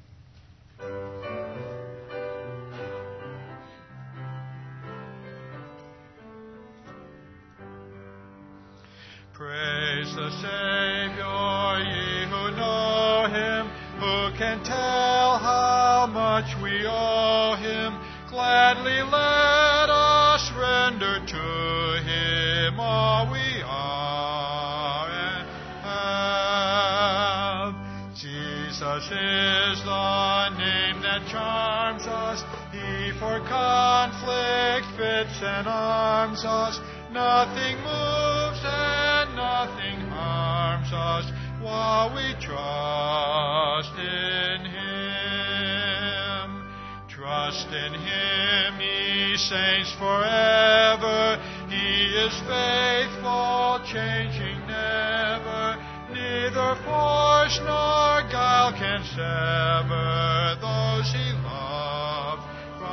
Praise the Savior, ye who know Him, who can tell how much we owe Him. Gladly let us render to Him all we are and have. Jesus is the name that charms us. He for conflict fits and arms us. Nothing moves and nothing harms us while we trust in Him. Trust in Him, ye saints, forever. He is faithful, changing never. Neither force nor guile can sever those He loved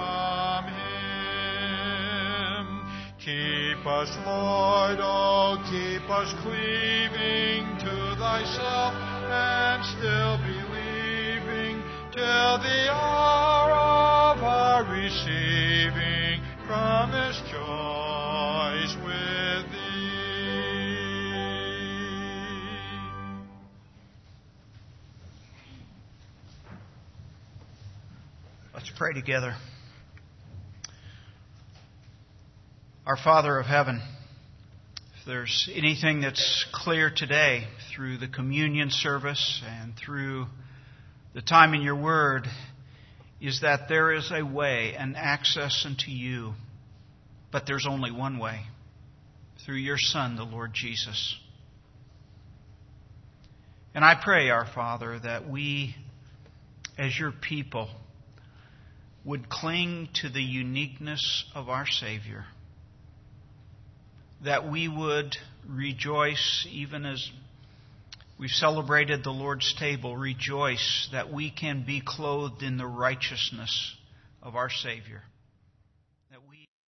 us, Lord, oh, keep us cleaving to thyself and still believing till the hour of our receiving promised joys with thee. Let's pray together. Our Father of heaven, if there's anything that's clear today through the communion service and through the time in your word, is that there is a way and access unto you, but there's only one way, through your Son, the Lord Jesus. And I pray, our Father, that we, as your people, would cling to the uniqueness of our Savior, that we would rejoice, even as we've celebrated the Lord's table, rejoice that we can be clothed in the righteousness of our Savior.